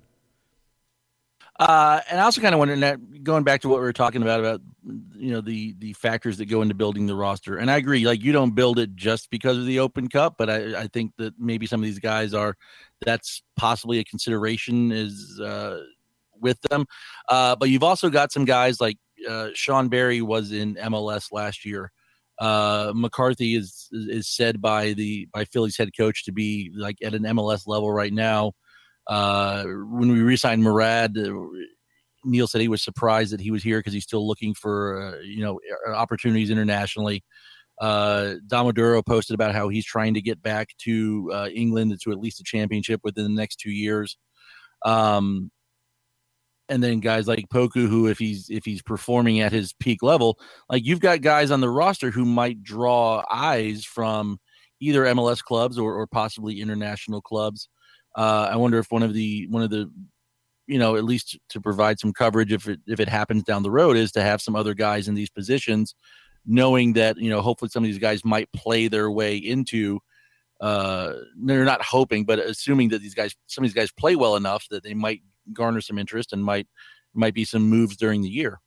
Uh, and I also kind of wondering that, going back to what we were talking about about you know the the factors that go into building the roster. And I agree, like you don't build it just because of the Open Cup, but I, I think that maybe some of these guys are. That's possibly a consideration is uh, with them. Uh, but you've also got some guys like uh, Sean Barry was in M L S last year. Uh, McCarthy is is said by the by Philly's head coach to be like at an M L S level right now. Uh, when we re-signed Murad, uh, Neil said he was surprised that he was here because he's still looking for uh, you know opportunities internationally. Uh, Domoduro posted about how he's trying to get back to uh, England to at least a championship within the next two years. Um, And then guys like Poku, who if he's if he's performing at his peak level, like you've got guys on the roster who might draw eyes from either M L S clubs or, or possibly international clubs. Uh, I wonder if one of the one of the you know at least to provide some coverage if it if it happens down the road is to have some other guys in these positions, knowing that you know hopefully some of these guys might play their way into. Uh, they're not hoping, but assuming that these guys some of these guys play well enough that they might garner some interest and might might be some moves during the year.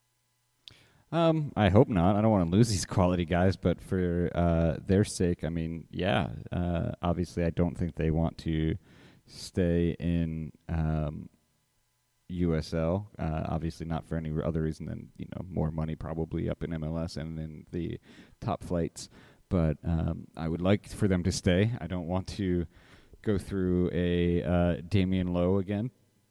Um, I hope not. I don't want to lose these quality guys, but for uh, their sake, I mean, yeah. Uh, obviously, I don't think they want to stay in um, U S L. Uh, obviously, not for any other reason than you know more money probably up in M L S and in the top flights. but um, I would like for them to stay. I don't want to go through a uh, Damian Lowe again.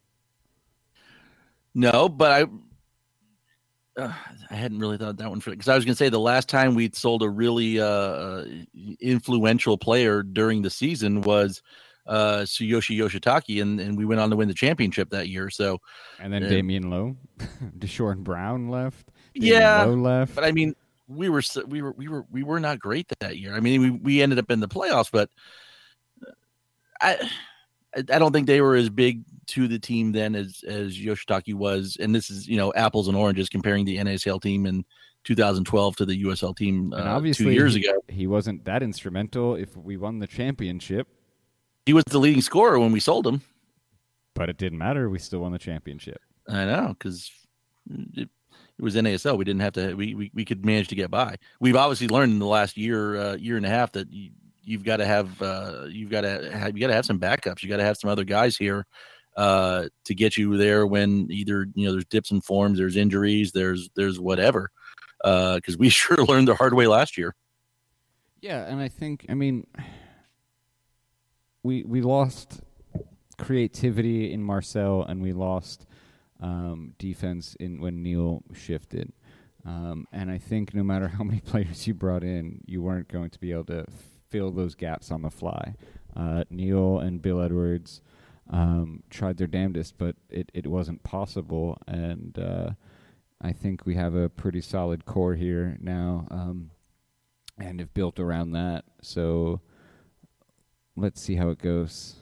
No, but I uh, I hadn't really thought that one for because I was going to say the last time we'd sold a really uh, influential player during the season was uh, Tsuyoshi Yoshitaki, and, and we went on to win the championship that year. So, And then uh, Damian Lowe, Deshaun Brown left. Damian yeah, Lowe left. but I mean, we were so- we were we were we were not great that year. I mean, we we ended up in the playoffs, but I I don't think they were as big to the team then as as Yoshitaki was. And this is, you know, apples and oranges comparing the N A S L team in two thousand twelve to the U S L team and uh, obviously two years he, ago. he wasn't that instrumental if we won the championship, He was the leading scorer when we sold him. but it didn't matter. We still won the championship. I know, because it, it was N A S L. We didn't have to. We, we we could manage to get by. We've obviously learned in the last year, uh, year and a half that you, you've got to have, uh, you've got to have, you got to have some backups. You got to have some other guys here uh, to get you there when either you know there's dips and forms, there's injuries, there's there's whatever. Because uh, we sure learned the hard way last year. Yeah, and I think, I mean, we we lost creativity in Marcel, and we lost um, defense in when Neil shifted. Um, and I think no matter how many players you brought in, you weren't going to be able to fill those gaps on the fly. Uh, Neil and Bill Edwards um, tried their damnedest, but it, it wasn't possible. And uh, I think we have a pretty solid core here now, um, and have built around that. So let's see how it goes.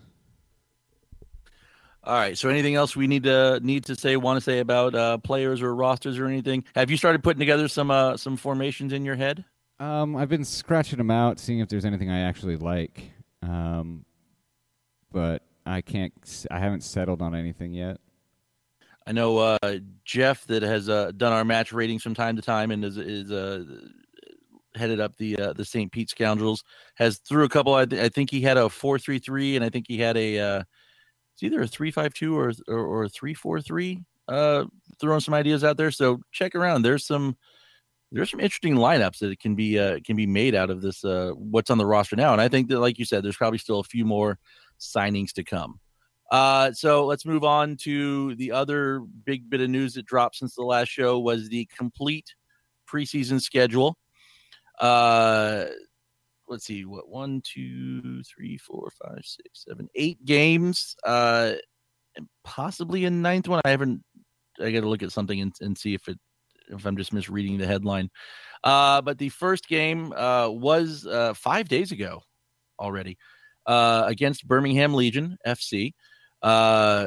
All right. So, anything else we need to need to say, want to say about uh, players or rosters or anything? Have you started putting together some uh, some formations in your head? Um, I've been scratching them out, seeing if there's anything I actually like, um, but I can't. I haven't settled on anything yet. I know uh, Jeff that has uh, done our match ratings from time to time and is is uh, headed up the uh, the Saint Pete Scoundrels. Has threw a couple. I, th- I think he had a four three three, and I think he had a. Uh, It's either a three five two or or, or a three four three. Uh, throwing some ideas out there, so check around. There's some there's some interesting lineups that can be uh, can be made out of this. Uh, what's on the roster now, and I think that, like you said, there's probably still a few more signings to come. Uh, so let's move on to the other big bit of news that dropped since the last show was the complete preseason schedule. Uh, let's see, what one, two, three, four, five, six, seven, eight games, uh, and possibly a ninth one. I haven't. I got to look at something and, and see if it if I'm just misreading the headline. Uh, but the first game uh, was uh, five days ago already uh, against Birmingham Legion F C. Uh,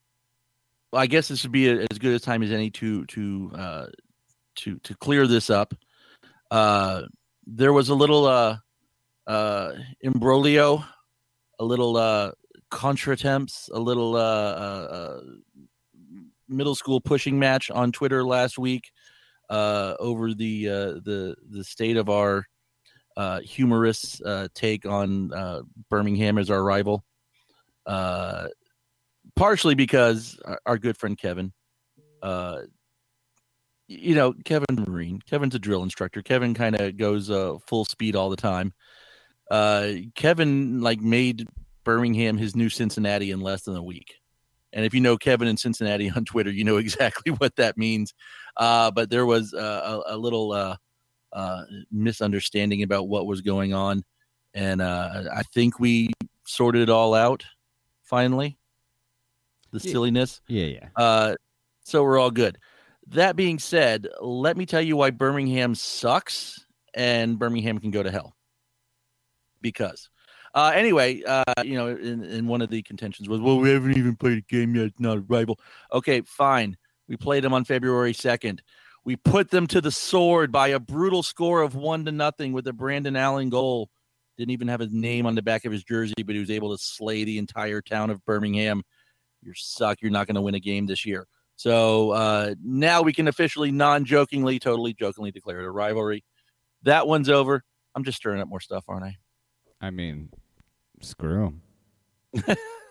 I guess this would be a, as good a time as any to to uh, to to clear this up. Uh, there was a little. Uh, Uh, imbroglio, a little uh, contretemps, a little uh, uh, uh, middle school pushing match on Twitter last week uh, over the uh, the the state of our uh, humorous uh, take on uh, Birmingham as our rival. Uh, partially because our, our good friend Kevin, uh, you know, Kevin Marine, Kevin's a drill instructor. Kevin kind of goes uh, full speed all the time. Uh, Kevin like made Birmingham his new Cincinnati in less than a week. And if you know Kevin in Cincinnati on Twitter, you know exactly what that means. Uh, but there was uh, a, a little uh, uh, misunderstanding about what was going on. And uh, I think we sorted it all out finally. The Yeah. silliness. Yeah, yeah. Uh, so we're all good. That being said, let me tell you why Birmingham sucks and Birmingham can go to hell. Because uh, anyway, uh, you know, in, in one of the contentions was, well, we haven't even played a game yet. It's not a rival. Okay, fine. We played them on February second. We put them to the sword by a brutal score of one to nothing with a Brandon Allen goal. Didn't even have his name on the back of his jersey, but he was able to slay the entire town of Birmingham. You suck. You're not going to win a game this year. So uh, now we can officially, non-jokingly, totally jokingly declare it a rivalry. That one's over. I'm just stirring up more stuff, aren't I? I mean, screw them.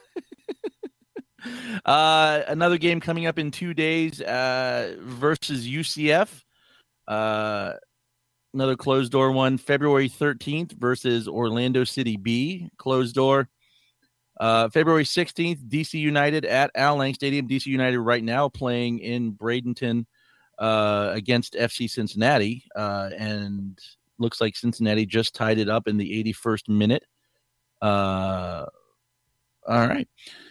uh, another game coming up in two days uh, versus U C F. Uh, Another closed door one, February thirteenth versus Orlando City B, closed door. Uh, February sixteenth, D C United at Al Lang Stadium. D C United right now playing in Bradenton uh, against F C Cincinnati, uh, and looks like Cincinnati just tied it up in the eighty-first minute. Uh, all right.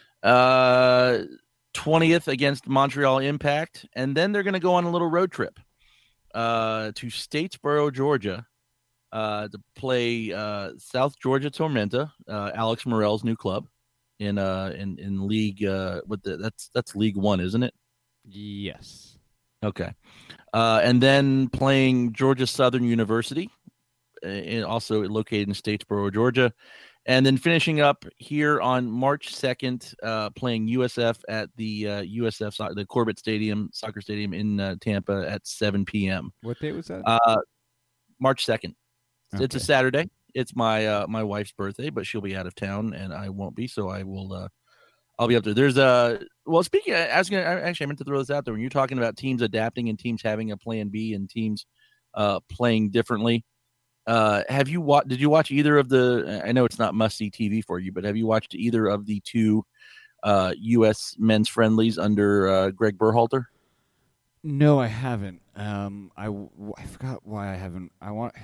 Uh, twentieth against Montreal Impact, and then they're going to go on a little road trip uh, to Statesboro, Georgia, uh, to play uh, South Georgia Tormenta, uh, Alex Morel's new club in uh in in league. Uh, with the, that's that's League One, isn't it? Yes. Okay, uh, and then playing Georgia Southern University, uh, also located in Statesboro, Georgia. And then finishing up here on March second, uh, playing U S F at the uh, U S F, so- the Corbett Stadium, soccer stadium in uh, Tampa at seven p.m. What date was that? Uh, March second. It's a Okay. Saturday. It's my uh, my wife's birthday, but she'll be out of town, and I won't be, so I will. Uh, I'll be up there. There's a well. Speaking, I was gonna actually I meant to throw this out there when you're talking about teams adapting and teams having a plan B and teams uh, playing differently. Uh, have you watched? Did you watch either of the? I know it's not must see T V for you, but have you watched either of the two uh, U S men's friendlies under uh, Greg Berhalter? No, I haven't. Um, I, w- I forgot why I haven't. I want.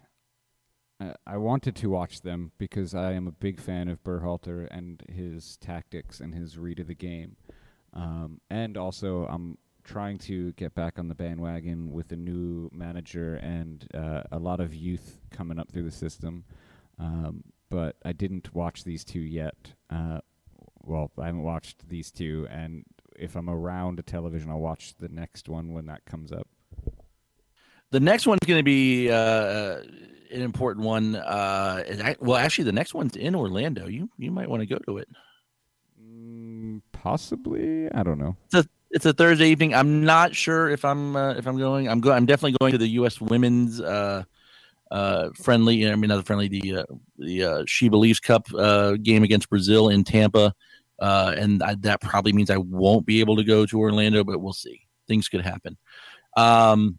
I- I wanted to watch them because I am a big fan of Berhalter and his tactics and his read of the game, um, and also I'm trying to get back on the bandwagon with a new manager and uh, a lot of youth coming up through the system. Um, but I didn't watch these two yet. Uh, well, I haven't watched these two, and if I'm around a television, I'll watch the next one when that comes up. The next one's going to be uh, an important one. Uh, and I, well, actually, the next one's in Orlando. You you might want to go to it. Mm, possibly, I don't know. It's a it's a Thursday evening. I'm not sure if I'm uh, if I'm going. I'm going. I'm definitely going to the U S Women's uh, uh, friendly. I mean, not the friendly. The uh, the uh, She Believes Cup uh, game against Brazil in Tampa, uh, and I, that probably means I won't be able to go to Orlando. But we'll see. Things could happen. Um,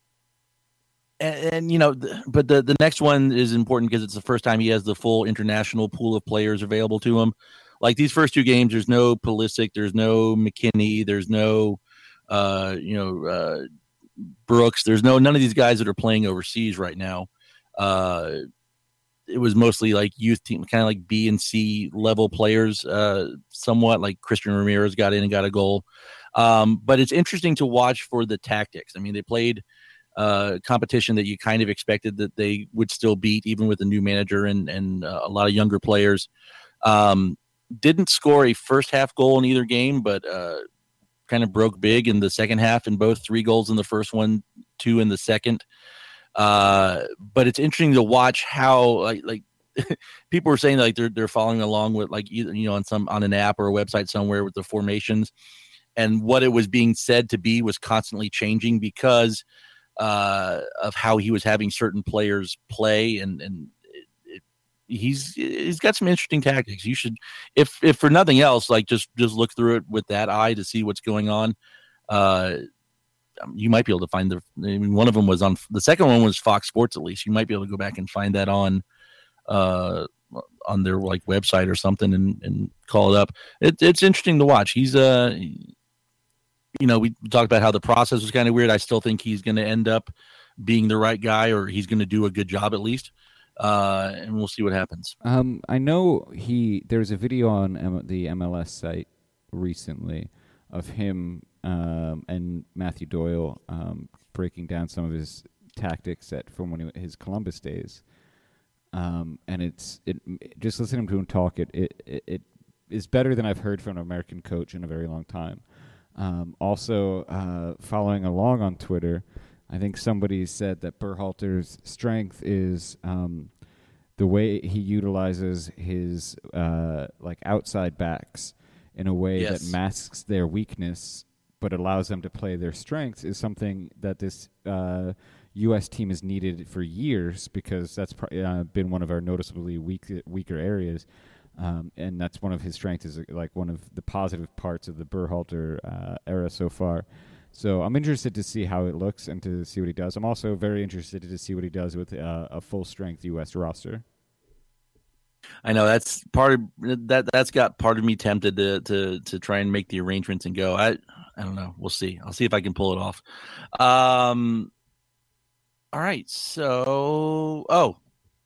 and, and you know, th- but the the next one is important because it's the first time he has the full international pool of players available to him. Like these first two games, there's no Pulisic, there's no McKinney, there's no, uh, you know, uh, Brooks. There's no none of these guys that are playing overseas right now. Uh, it was mostly like youth team, kind of like B and C level players. Uh, somewhat like Christian Ramirez got in and got a goal. Um, but it's interesting to watch for the tactics. I mean, they played uh, competition that you kind of expected that they would still beat, even with a new manager and and uh, a lot of younger players. Um, Didn't score a first half goal in either game, but uh, kind of broke big in the second half in both. Three goals in the first one, two in the second. Uh, but it's interesting to watch how like like people were saying like they're they're following along with like either you know on some on an app or a website somewhere with the formations, and what it was being said to be was constantly changing because uh, of how he was having certain players play and and. He's he's got some interesting tactics. You should, if if for nothing else, like just just look through it with that eye to see what's going on. Uh, you might be able to find the. I mean, one of them was on the second one was Fox Sports. At least you might be able to go back and find that on, uh, on their like website or something and, and call it up. It, it's interesting to watch. He's uh, you know, we talked about how the process was kind of weird. I still think he's going to end up being the right guy, or he's going to do a good job at least. Uh, and we'll see what happens. Um, I know he. There's a video on M- the M L S site recently of him um, and Matthew Doyle um, breaking down some of his tactics at from when he, his Columbus days. Um, and it's it just listening to him talk. It, it it it is better than I've heard from an American coach in a very long time. Um, also, uh, following along on Twitter. I think somebody said that Berhalter's strength is um, the way he utilizes his uh, like outside backs in a way Yes. that masks their weakness, but allows them to play their strengths. Is something that this uh, U S team has needed for years because that's pr- uh, been one of our noticeably weak weaker areas, um, and that's one of his strengths. Is like one of the positive parts of the Berhalter uh, era so far. So I'm interested to see how it looks and to see what he does. I'm also very interested to see what he does with uh, a full strength U S roster. I know that's part of that. That's got part of me tempted to to to try and make the arrangements and go. I I don't know. We'll see. I'll see if I can pull it off. Um. All right. So oh,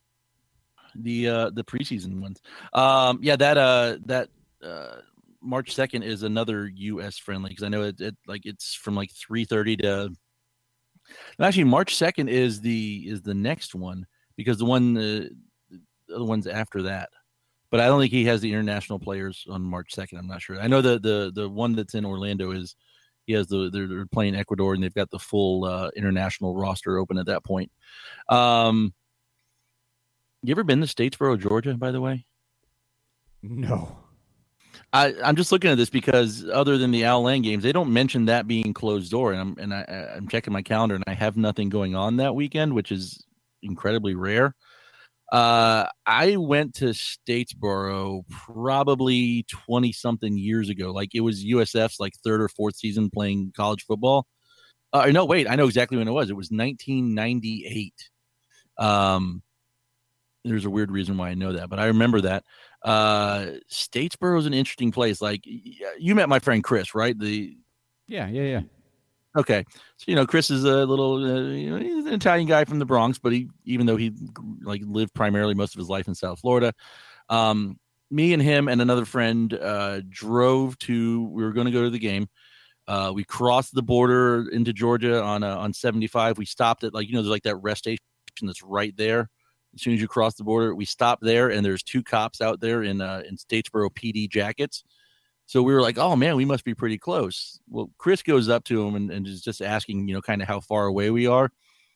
the uh, the preseason ones. Um. Yeah. That uh that uh March second is another U S friendly because I know it, it like it's from like three thirty to. Actually, March second is the is the next one because the one. Uh, the other ones after that, but I don't think he has the international players on March second. I'm not sure. I know the the the one that's in Orlando is he has the they're, they're playing Ecuador and they've got the full uh, international roster open at that point. Um, you ever been to Statesboro, Georgia? By the way, no. I I'm just looking at this because other than the Al Lang games, they don't mention that being closed door, and I'm and I I'm checking my calendar and I have nothing going on that weekend, which is incredibly rare. Uh, I went to Statesboro probably twenty something years ago. Like it was U S F's like third or fourth season playing college football. Uh, no, wait, I know exactly when it was. It was nineteen ninety-eight. Um, there's a weird reason why I know that, but I remember that. Uh, Statesboro is an interesting place. Like you met my friend Chris, right? The Yeah, yeah, yeah. Okay, so you know Chris is a little, uh, you know, he's an Italian guy from the Bronx, but he, even though he like lived primarily most of his life in South Florida, um, me and him and another friend uh, drove to. We were going to go to the game. Uh, we crossed the border into Georgia on uh, on seventy-five. We stopped at like you know there's like that rest station that's right there. As soon as you cross the border, we stopped there, and there's two cops out there in uh, in Statesboro P D jackets. So we were like, oh, man, we must be pretty close. Well, Chris goes up to him and, and is just asking, you know, kind of how far away we are.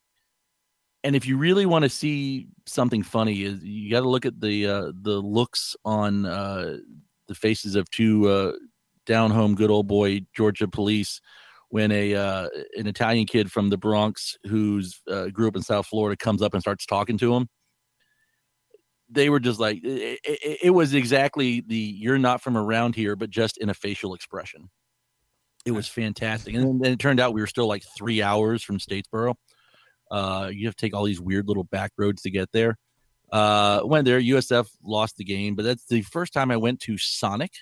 And if you really want to see something funny, is you got to look at the uh, the looks on uh, the faces of two uh, down home good old boy Georgia police when a uh, an Italian kid from the Bronx who's uh, grew up in South Florida comes up and starts talking to him. They were just like, it, it, it was exactly the, you're not from around here, but just in a facial expression. It was fantastic. And then, then it turned out we were still like three hours from Statesboro. Uh, you have to take all these weird little back roads to get there. Uh, went there, U S F lost the game, but that's the first time I went to Sonic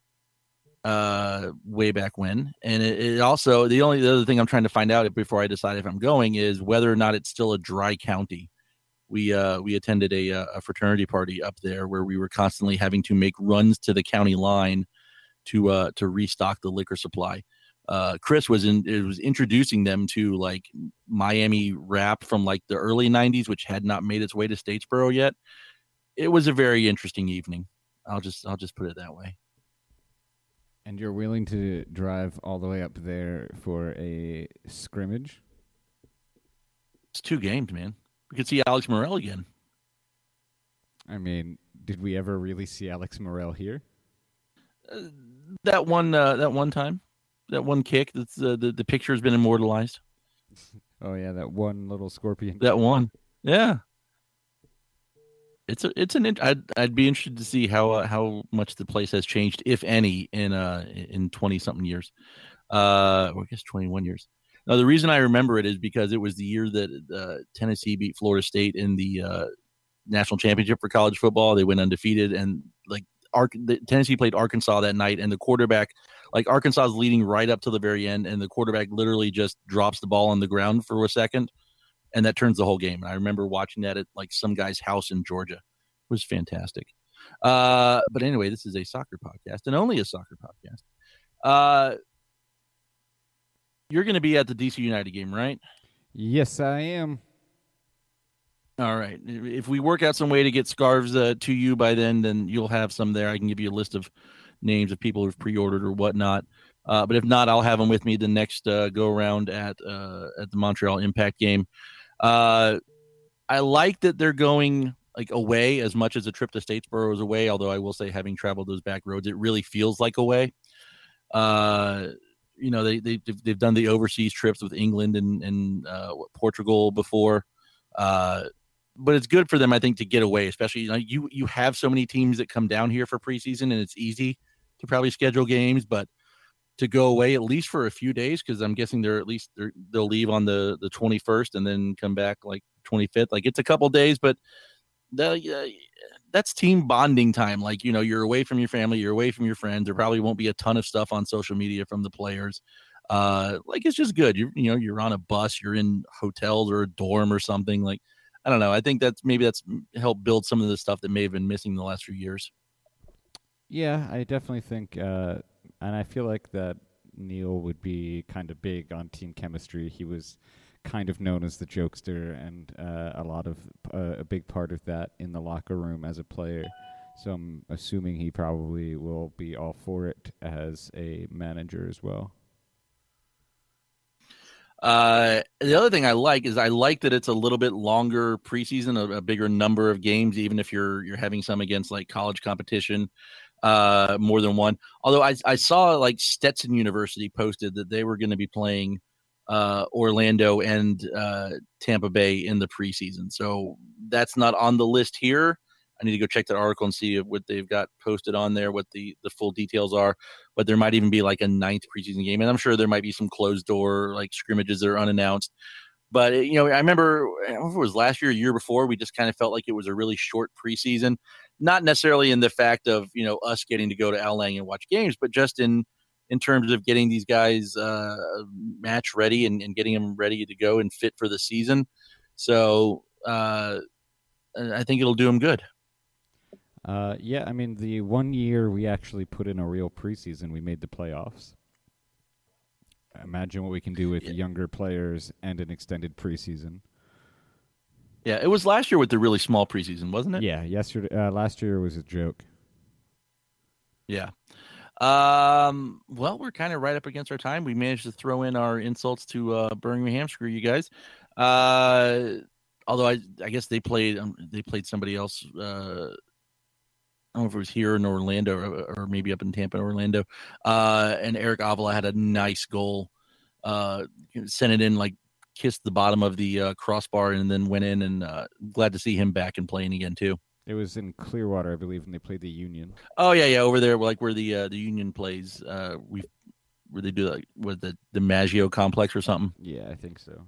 uh, way back when. And it, it also, the only the other thing I'm trying to find out before I decide if I'm going is whether or not it's still a dry county. We uh, we attended a, a fraternity party up there where we were constantly having to make runs to the county line to uh, to restock the liquor supply. Uh, Chris was in it was introducing them to like Miami rap from like the early nineties, which had not made its way to Statesboro yet. It was a very interesting evening. I'll just I'll just put it that way. And you're willing to drive all the way up there for a scrimmage? It's two games, man. We could see Alex Morel again. I mean, did we ever really see Alex Morel here? Uh, that one, uh, that one time, that one kick. That's uh, the the picture has been immortalized. Oh yeah, that one little scorpion. That one, yeah. It's a, it's an. I'd I'd be interested to see how uh, how much the place has changed, if any, in uh in twenty something years, uh, or I guess twenty one years. Now, the reason I remember it is because it was the year that uh, Tennessee beat Florida State in the uh, national championship for college football. They went undefeated, and like Ar- the, Tennessee played Arkansas that night, and the quarterback, like Arkansas is leading right up to the very end, and the quarterback literally just drops the ball on the ground for a second, and that turns the whole game. And I remember watching that at like some guy's house in Georgia. It was fantastic. Uh, but anyway, this is a soccer podcast, and only a soccer podcast. Uh, You're going to be at the D C United game, right? Yes, I am. All right. If we work out some way to get scarves uh, to you by then, then you'll have some there. I can give you a list of names of people who've pre-ordered or whatnot. Uh, but if not, I'll have them with me the next uh, go around at uh, at the Montreal Impact game. Uh, I like that they're going like away as much as a trip to Statesboro is away. Although I will say, having traveled those back roads, it really feels like away. Uh, you know, they they they've done the overseas trips with England and and uh, Portugal before. Uh, But it's good for them, I think, to get away, especially, you know, you, you have so many teams that come down here for preseason, and it's easy to probably schedule games. But to go away at least for a few days, because I'm guessing they're at least they're, they'll leave on the the twenty-first and then come back like twenty-fifth. Like it's a couple days, but the, uh, that's team bonding time. Like, you know, you're away from your family, you're away from your friends. There probably won't be a ton of stuff on social media from the players. Uh, like it's just good. You you know, you're on a bus, you're in hotels or a dorm or something. Like, I don't know. I think that's maybe that's helped build some of the stuff that may have been missing the last few years. Yeah, I definitely think, uh, and I feel like that Neil would be kind of big on team chemistry. He was kind of known as the jokester, and uh, a lot of uh, a big part of that in the locker room as a player. So I'm assuming he probably will be all for it as a manager as well. Uh, the other thing I like is I like that it's a little bit longer preseason, a, a bigger number of games, even if you're you're having some against like college competition, uh, more than one. Although I I saw like Stetson University posted that they were going to be playing uh, Orlando and uh, Tampa Bay in the preseason, so that's not on the list here. I need to go check that article and see what they've got posted on there, what the, the full details are. But there might even be like a ninth preseason game. And I'm sure there might be some closed door like scrimmages that are unannounced. But, you know, I remember, I don't know if it was last year or year before, we just kind of felt like it was a really short preseason. Not necessarily in the fact of, you know, us getting to go to Al Lang and watch games, but just in in terms of getting these guys uh, match ready and, and getting them ready to go and fit for the season. So uh, I think it'll do them good. Uh, yeah, I mean, the one year we actually put in a real preseason, we made the playoffs. Imagine what we can do with yeah. younger players and an extended preseason. Yeah, it was last year with the really small preseason, wasn't it? Yeah, yesterday, uh, last year was a joke. Yeah. Um, well, we're kind of right up against our time. We managed to throw in our insults to uh, Birmingham. Screw you guys. Uh, although I, I guess they played, um, they played somebody else. Uh, I don't know if it was here in Orlando or, or maybe up in Tampa, Orlando. Uh, and Eric Avila had a nice goal. Uh, sent it in, like kissed the bottom of the uh, crossbar and then went in, and uh, glad to see him back and playing again too. It was in Clearwater, I believe, when they played the Union. Oh yeah, yeah, over there, like where the uh, the Union plays. Uh, we where they do like with the the Maggio complex or something. Yeah, I think so.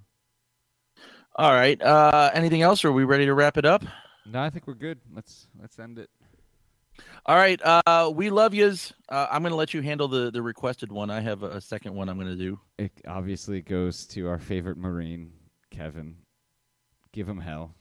All right. Uh, anything else? Or are we ready to wrap it up? No, I think we're good. Let's let's end it. All right. Uh, we love yous. Uh, I'm going to let you handle the, the requested one. I have a, a second one I'm going to do. It obviously goes to our favorite Marine, Kevin. Give him hell.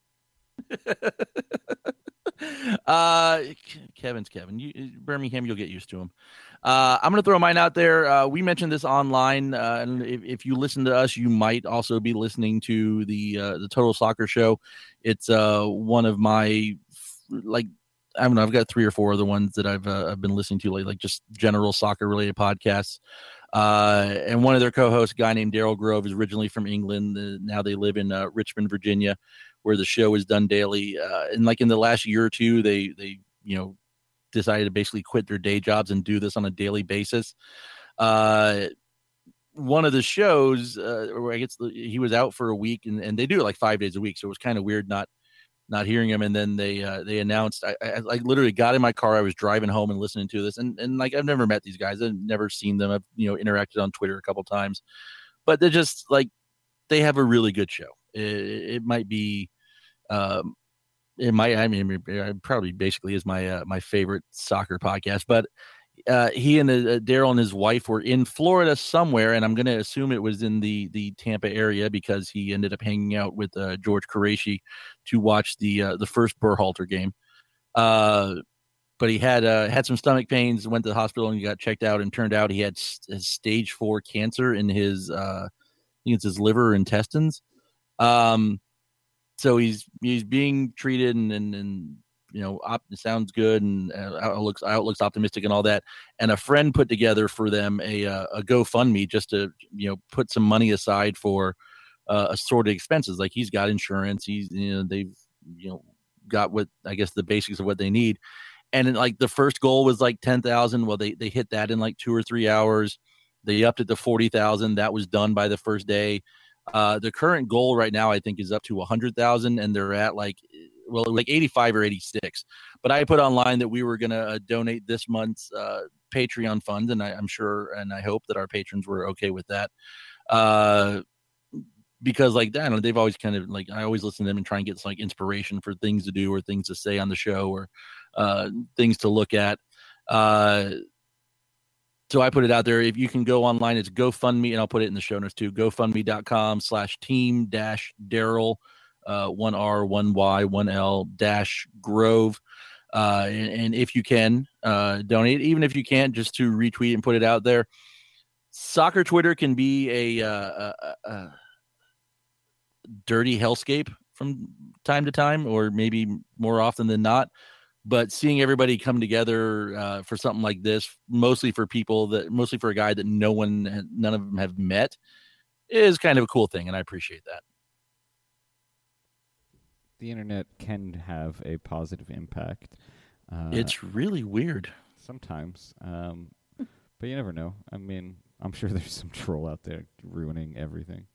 uh, Kevin's Kevin. You, Birmingham, you'll get used to him. Uh, I'm going to throw mine out there. Uh, we mentioned this online, uh, and if, if you listen to us, you might also be listening to the uh, the Total Soccer Show. It's uh, one of my like. I don't know. I've got three or four other ones that I've uh, I've been listening to, like like just general soccer related podcasts. Uh, and one of their co-hosts, a guy named Daryl Grove, is originally from England. Uh, now they live in uh, Richmond, Virginia, where the show is done daily. Uh, and like in the last year or two, they they you know decided to basically quit their day jobs and do this on a daily basis. Uh, one of the shows, uh, or I guess he was out for a week, and, and they do it like five days a week, so it was kind of weird not. not hearing him. And then they, uh, they announced, I, I, I literally got in my car. I was driving home and listening to this. And, and like, I've never met these guys. I've never seen them. I've, you know, interacted on Twitter a couple times, but they're just like, they have a really good show. It, it might be, um, it might, I mean, it probably basically is my, uh, my favorite soccer podcast, but uh, he and uh, Daryl and his wife were in Florida somewhere, and I'm going to assume it was in the the Tampa area because he ended up hanging out with uh, George Qureshi to watch the uh, the first Berhalter game. Uh, but he had uh, had some stomach pains, went to the hospital, and he got checked out. And turned out he had st- stage four cancer in his uh, I think it's his liver or intestines. Um, so he's he's being treated and and. and you know, op- sounds good and uh, outlooks outlooks optimistic and all that. And a friend put together for them a uh, a GoFundMe just to you know put some money aside for uh, assorted expenses. Like he's got insurance, he's you know they've you know got what I guess the basics of what they need. And then, like the first goal was like ten thousand. Well, they they hit that in like two or three hours. They upped it to forty thousand. That was done by the first day. Uh, the current goal right now, I think, is up to a hundred thousand, and they're at like. Well, like eighty-five or eighty-six, but I put online that we were going to uh, donate this month's uh, Patreon fund, and I, I'm sure and I hope that our patrons were okay with that. Uh, because like I don't know, they've always kind of like I always listen to them and try and get some like inspiration for things to do or things to say on the show or uh, things to look at. Uh, so I put it out there. If you can go online, it's GoFundMe, and I'll put it in the show notes too. GoFundMe.com slash team dash Daryl, uh, one R, one Y, one L dash Grove. Uh, and, and if you can uh, donate, even if you can't, just to retweet and put it out there. Soccer Twitter can be a, uh, a, a dirty hellscape from time to time, or maybe more often than not. But seeing everybody come together uh, for something like this, mostly for people that, mostly for a guy that no one, none of them have met, is kind of a cool thing, and I appreciate that. The internet can have a positive impact. Uh, It's really weird. sometimes, um, but you never know. I mean, I'm sure there's some troll out there ruining everything.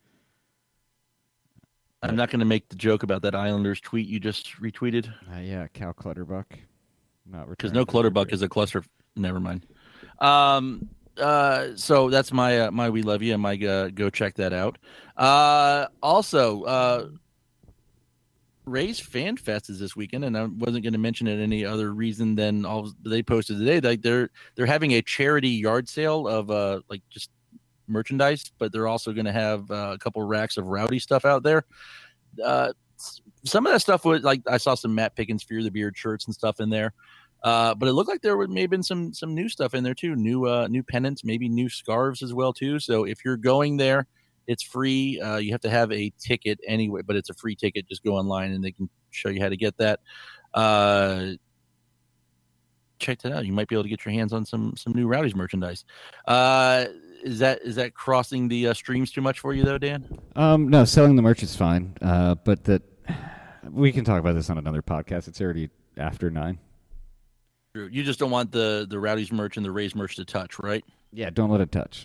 I'm not going to make the joke about that Islanders tweet you just retweeted. Uh, yeah, Cal Clutterbuck. Not Because no Clutterbuck is a cluster. Never mind. Um. Uh. So that's my uh, my we love you and my uh, go check that out. Uh. Also, uh, Ray's Fan Fest is this weekend, and I wasn't going to mention it any other reason than all they posted today. Like they're they're having a charity yard sale of uh like just merchandise, but they're also going to have uh, a couple racks of Rowdy stuff out there. Uh, some of that stuff was like I saw some Matt Pickens Fear the Beard shirts and stuff in there, uh, but it looked like there would may have been some some new stuff in there too, new uh, new pennants, maybe new scarves as well too. So if you're going there, it's free. Uh, you have to have a ticket anyway, but it's a free ticket. Just go online and they can show you how to get that. Uh, check that out. You might be able to get your hands on some some new Rowdy's merchandise. Uh, Is that is that crossing the uh, streams too much for you though, Dan? Um, no, selling the merch is fine, uh, but that we can talk about this on another podcast. It's already after nine. True. You just don't want the the Rowdy's merch and the Rays merch to touch, right? Yeah, don't let it touch.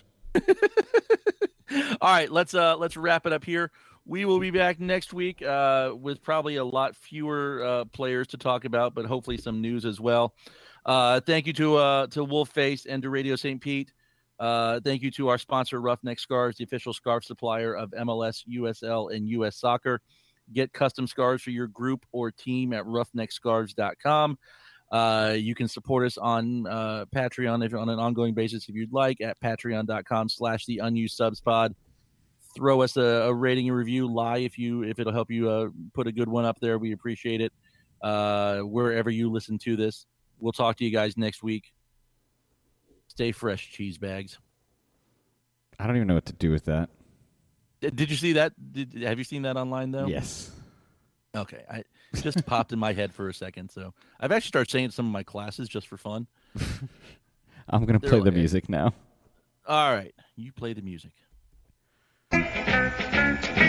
All right, let's uh let's wrap it up here. We will be back next week uh, with probably a lot fewer uh, players to talk about, but hopefully some news as well. Uh, thank you to uh, to Wolfface and to Radio Saint Pete. Uh, thank you to our sponsor, Roughneck Scarves, the official scarf supplier of M L S, U S L, and U S Soccer. Get custom scarves for your group or team at roughneck scarves dot com. Uh, you can support us on uh, Patreon if on an ongoing basis if you'd like at patreon dot com slash the unused subs pod. Throw us a, a rating and review. Lie if you if it'll help you uh, put a good one up there. We appreciate it. Uh, wherever you listen to this, we'll talk to you guys next week. Stay fresh, cheese bags. I don't even know what to do with that. Did, did you see that? Did, have you seen that online though? Yes. Okay, I it just popped in my head for a second. So I've actually started saying it in some of my classes just for fun. I'm gonna They're play the like- music now. All right, you play the music. Thank you.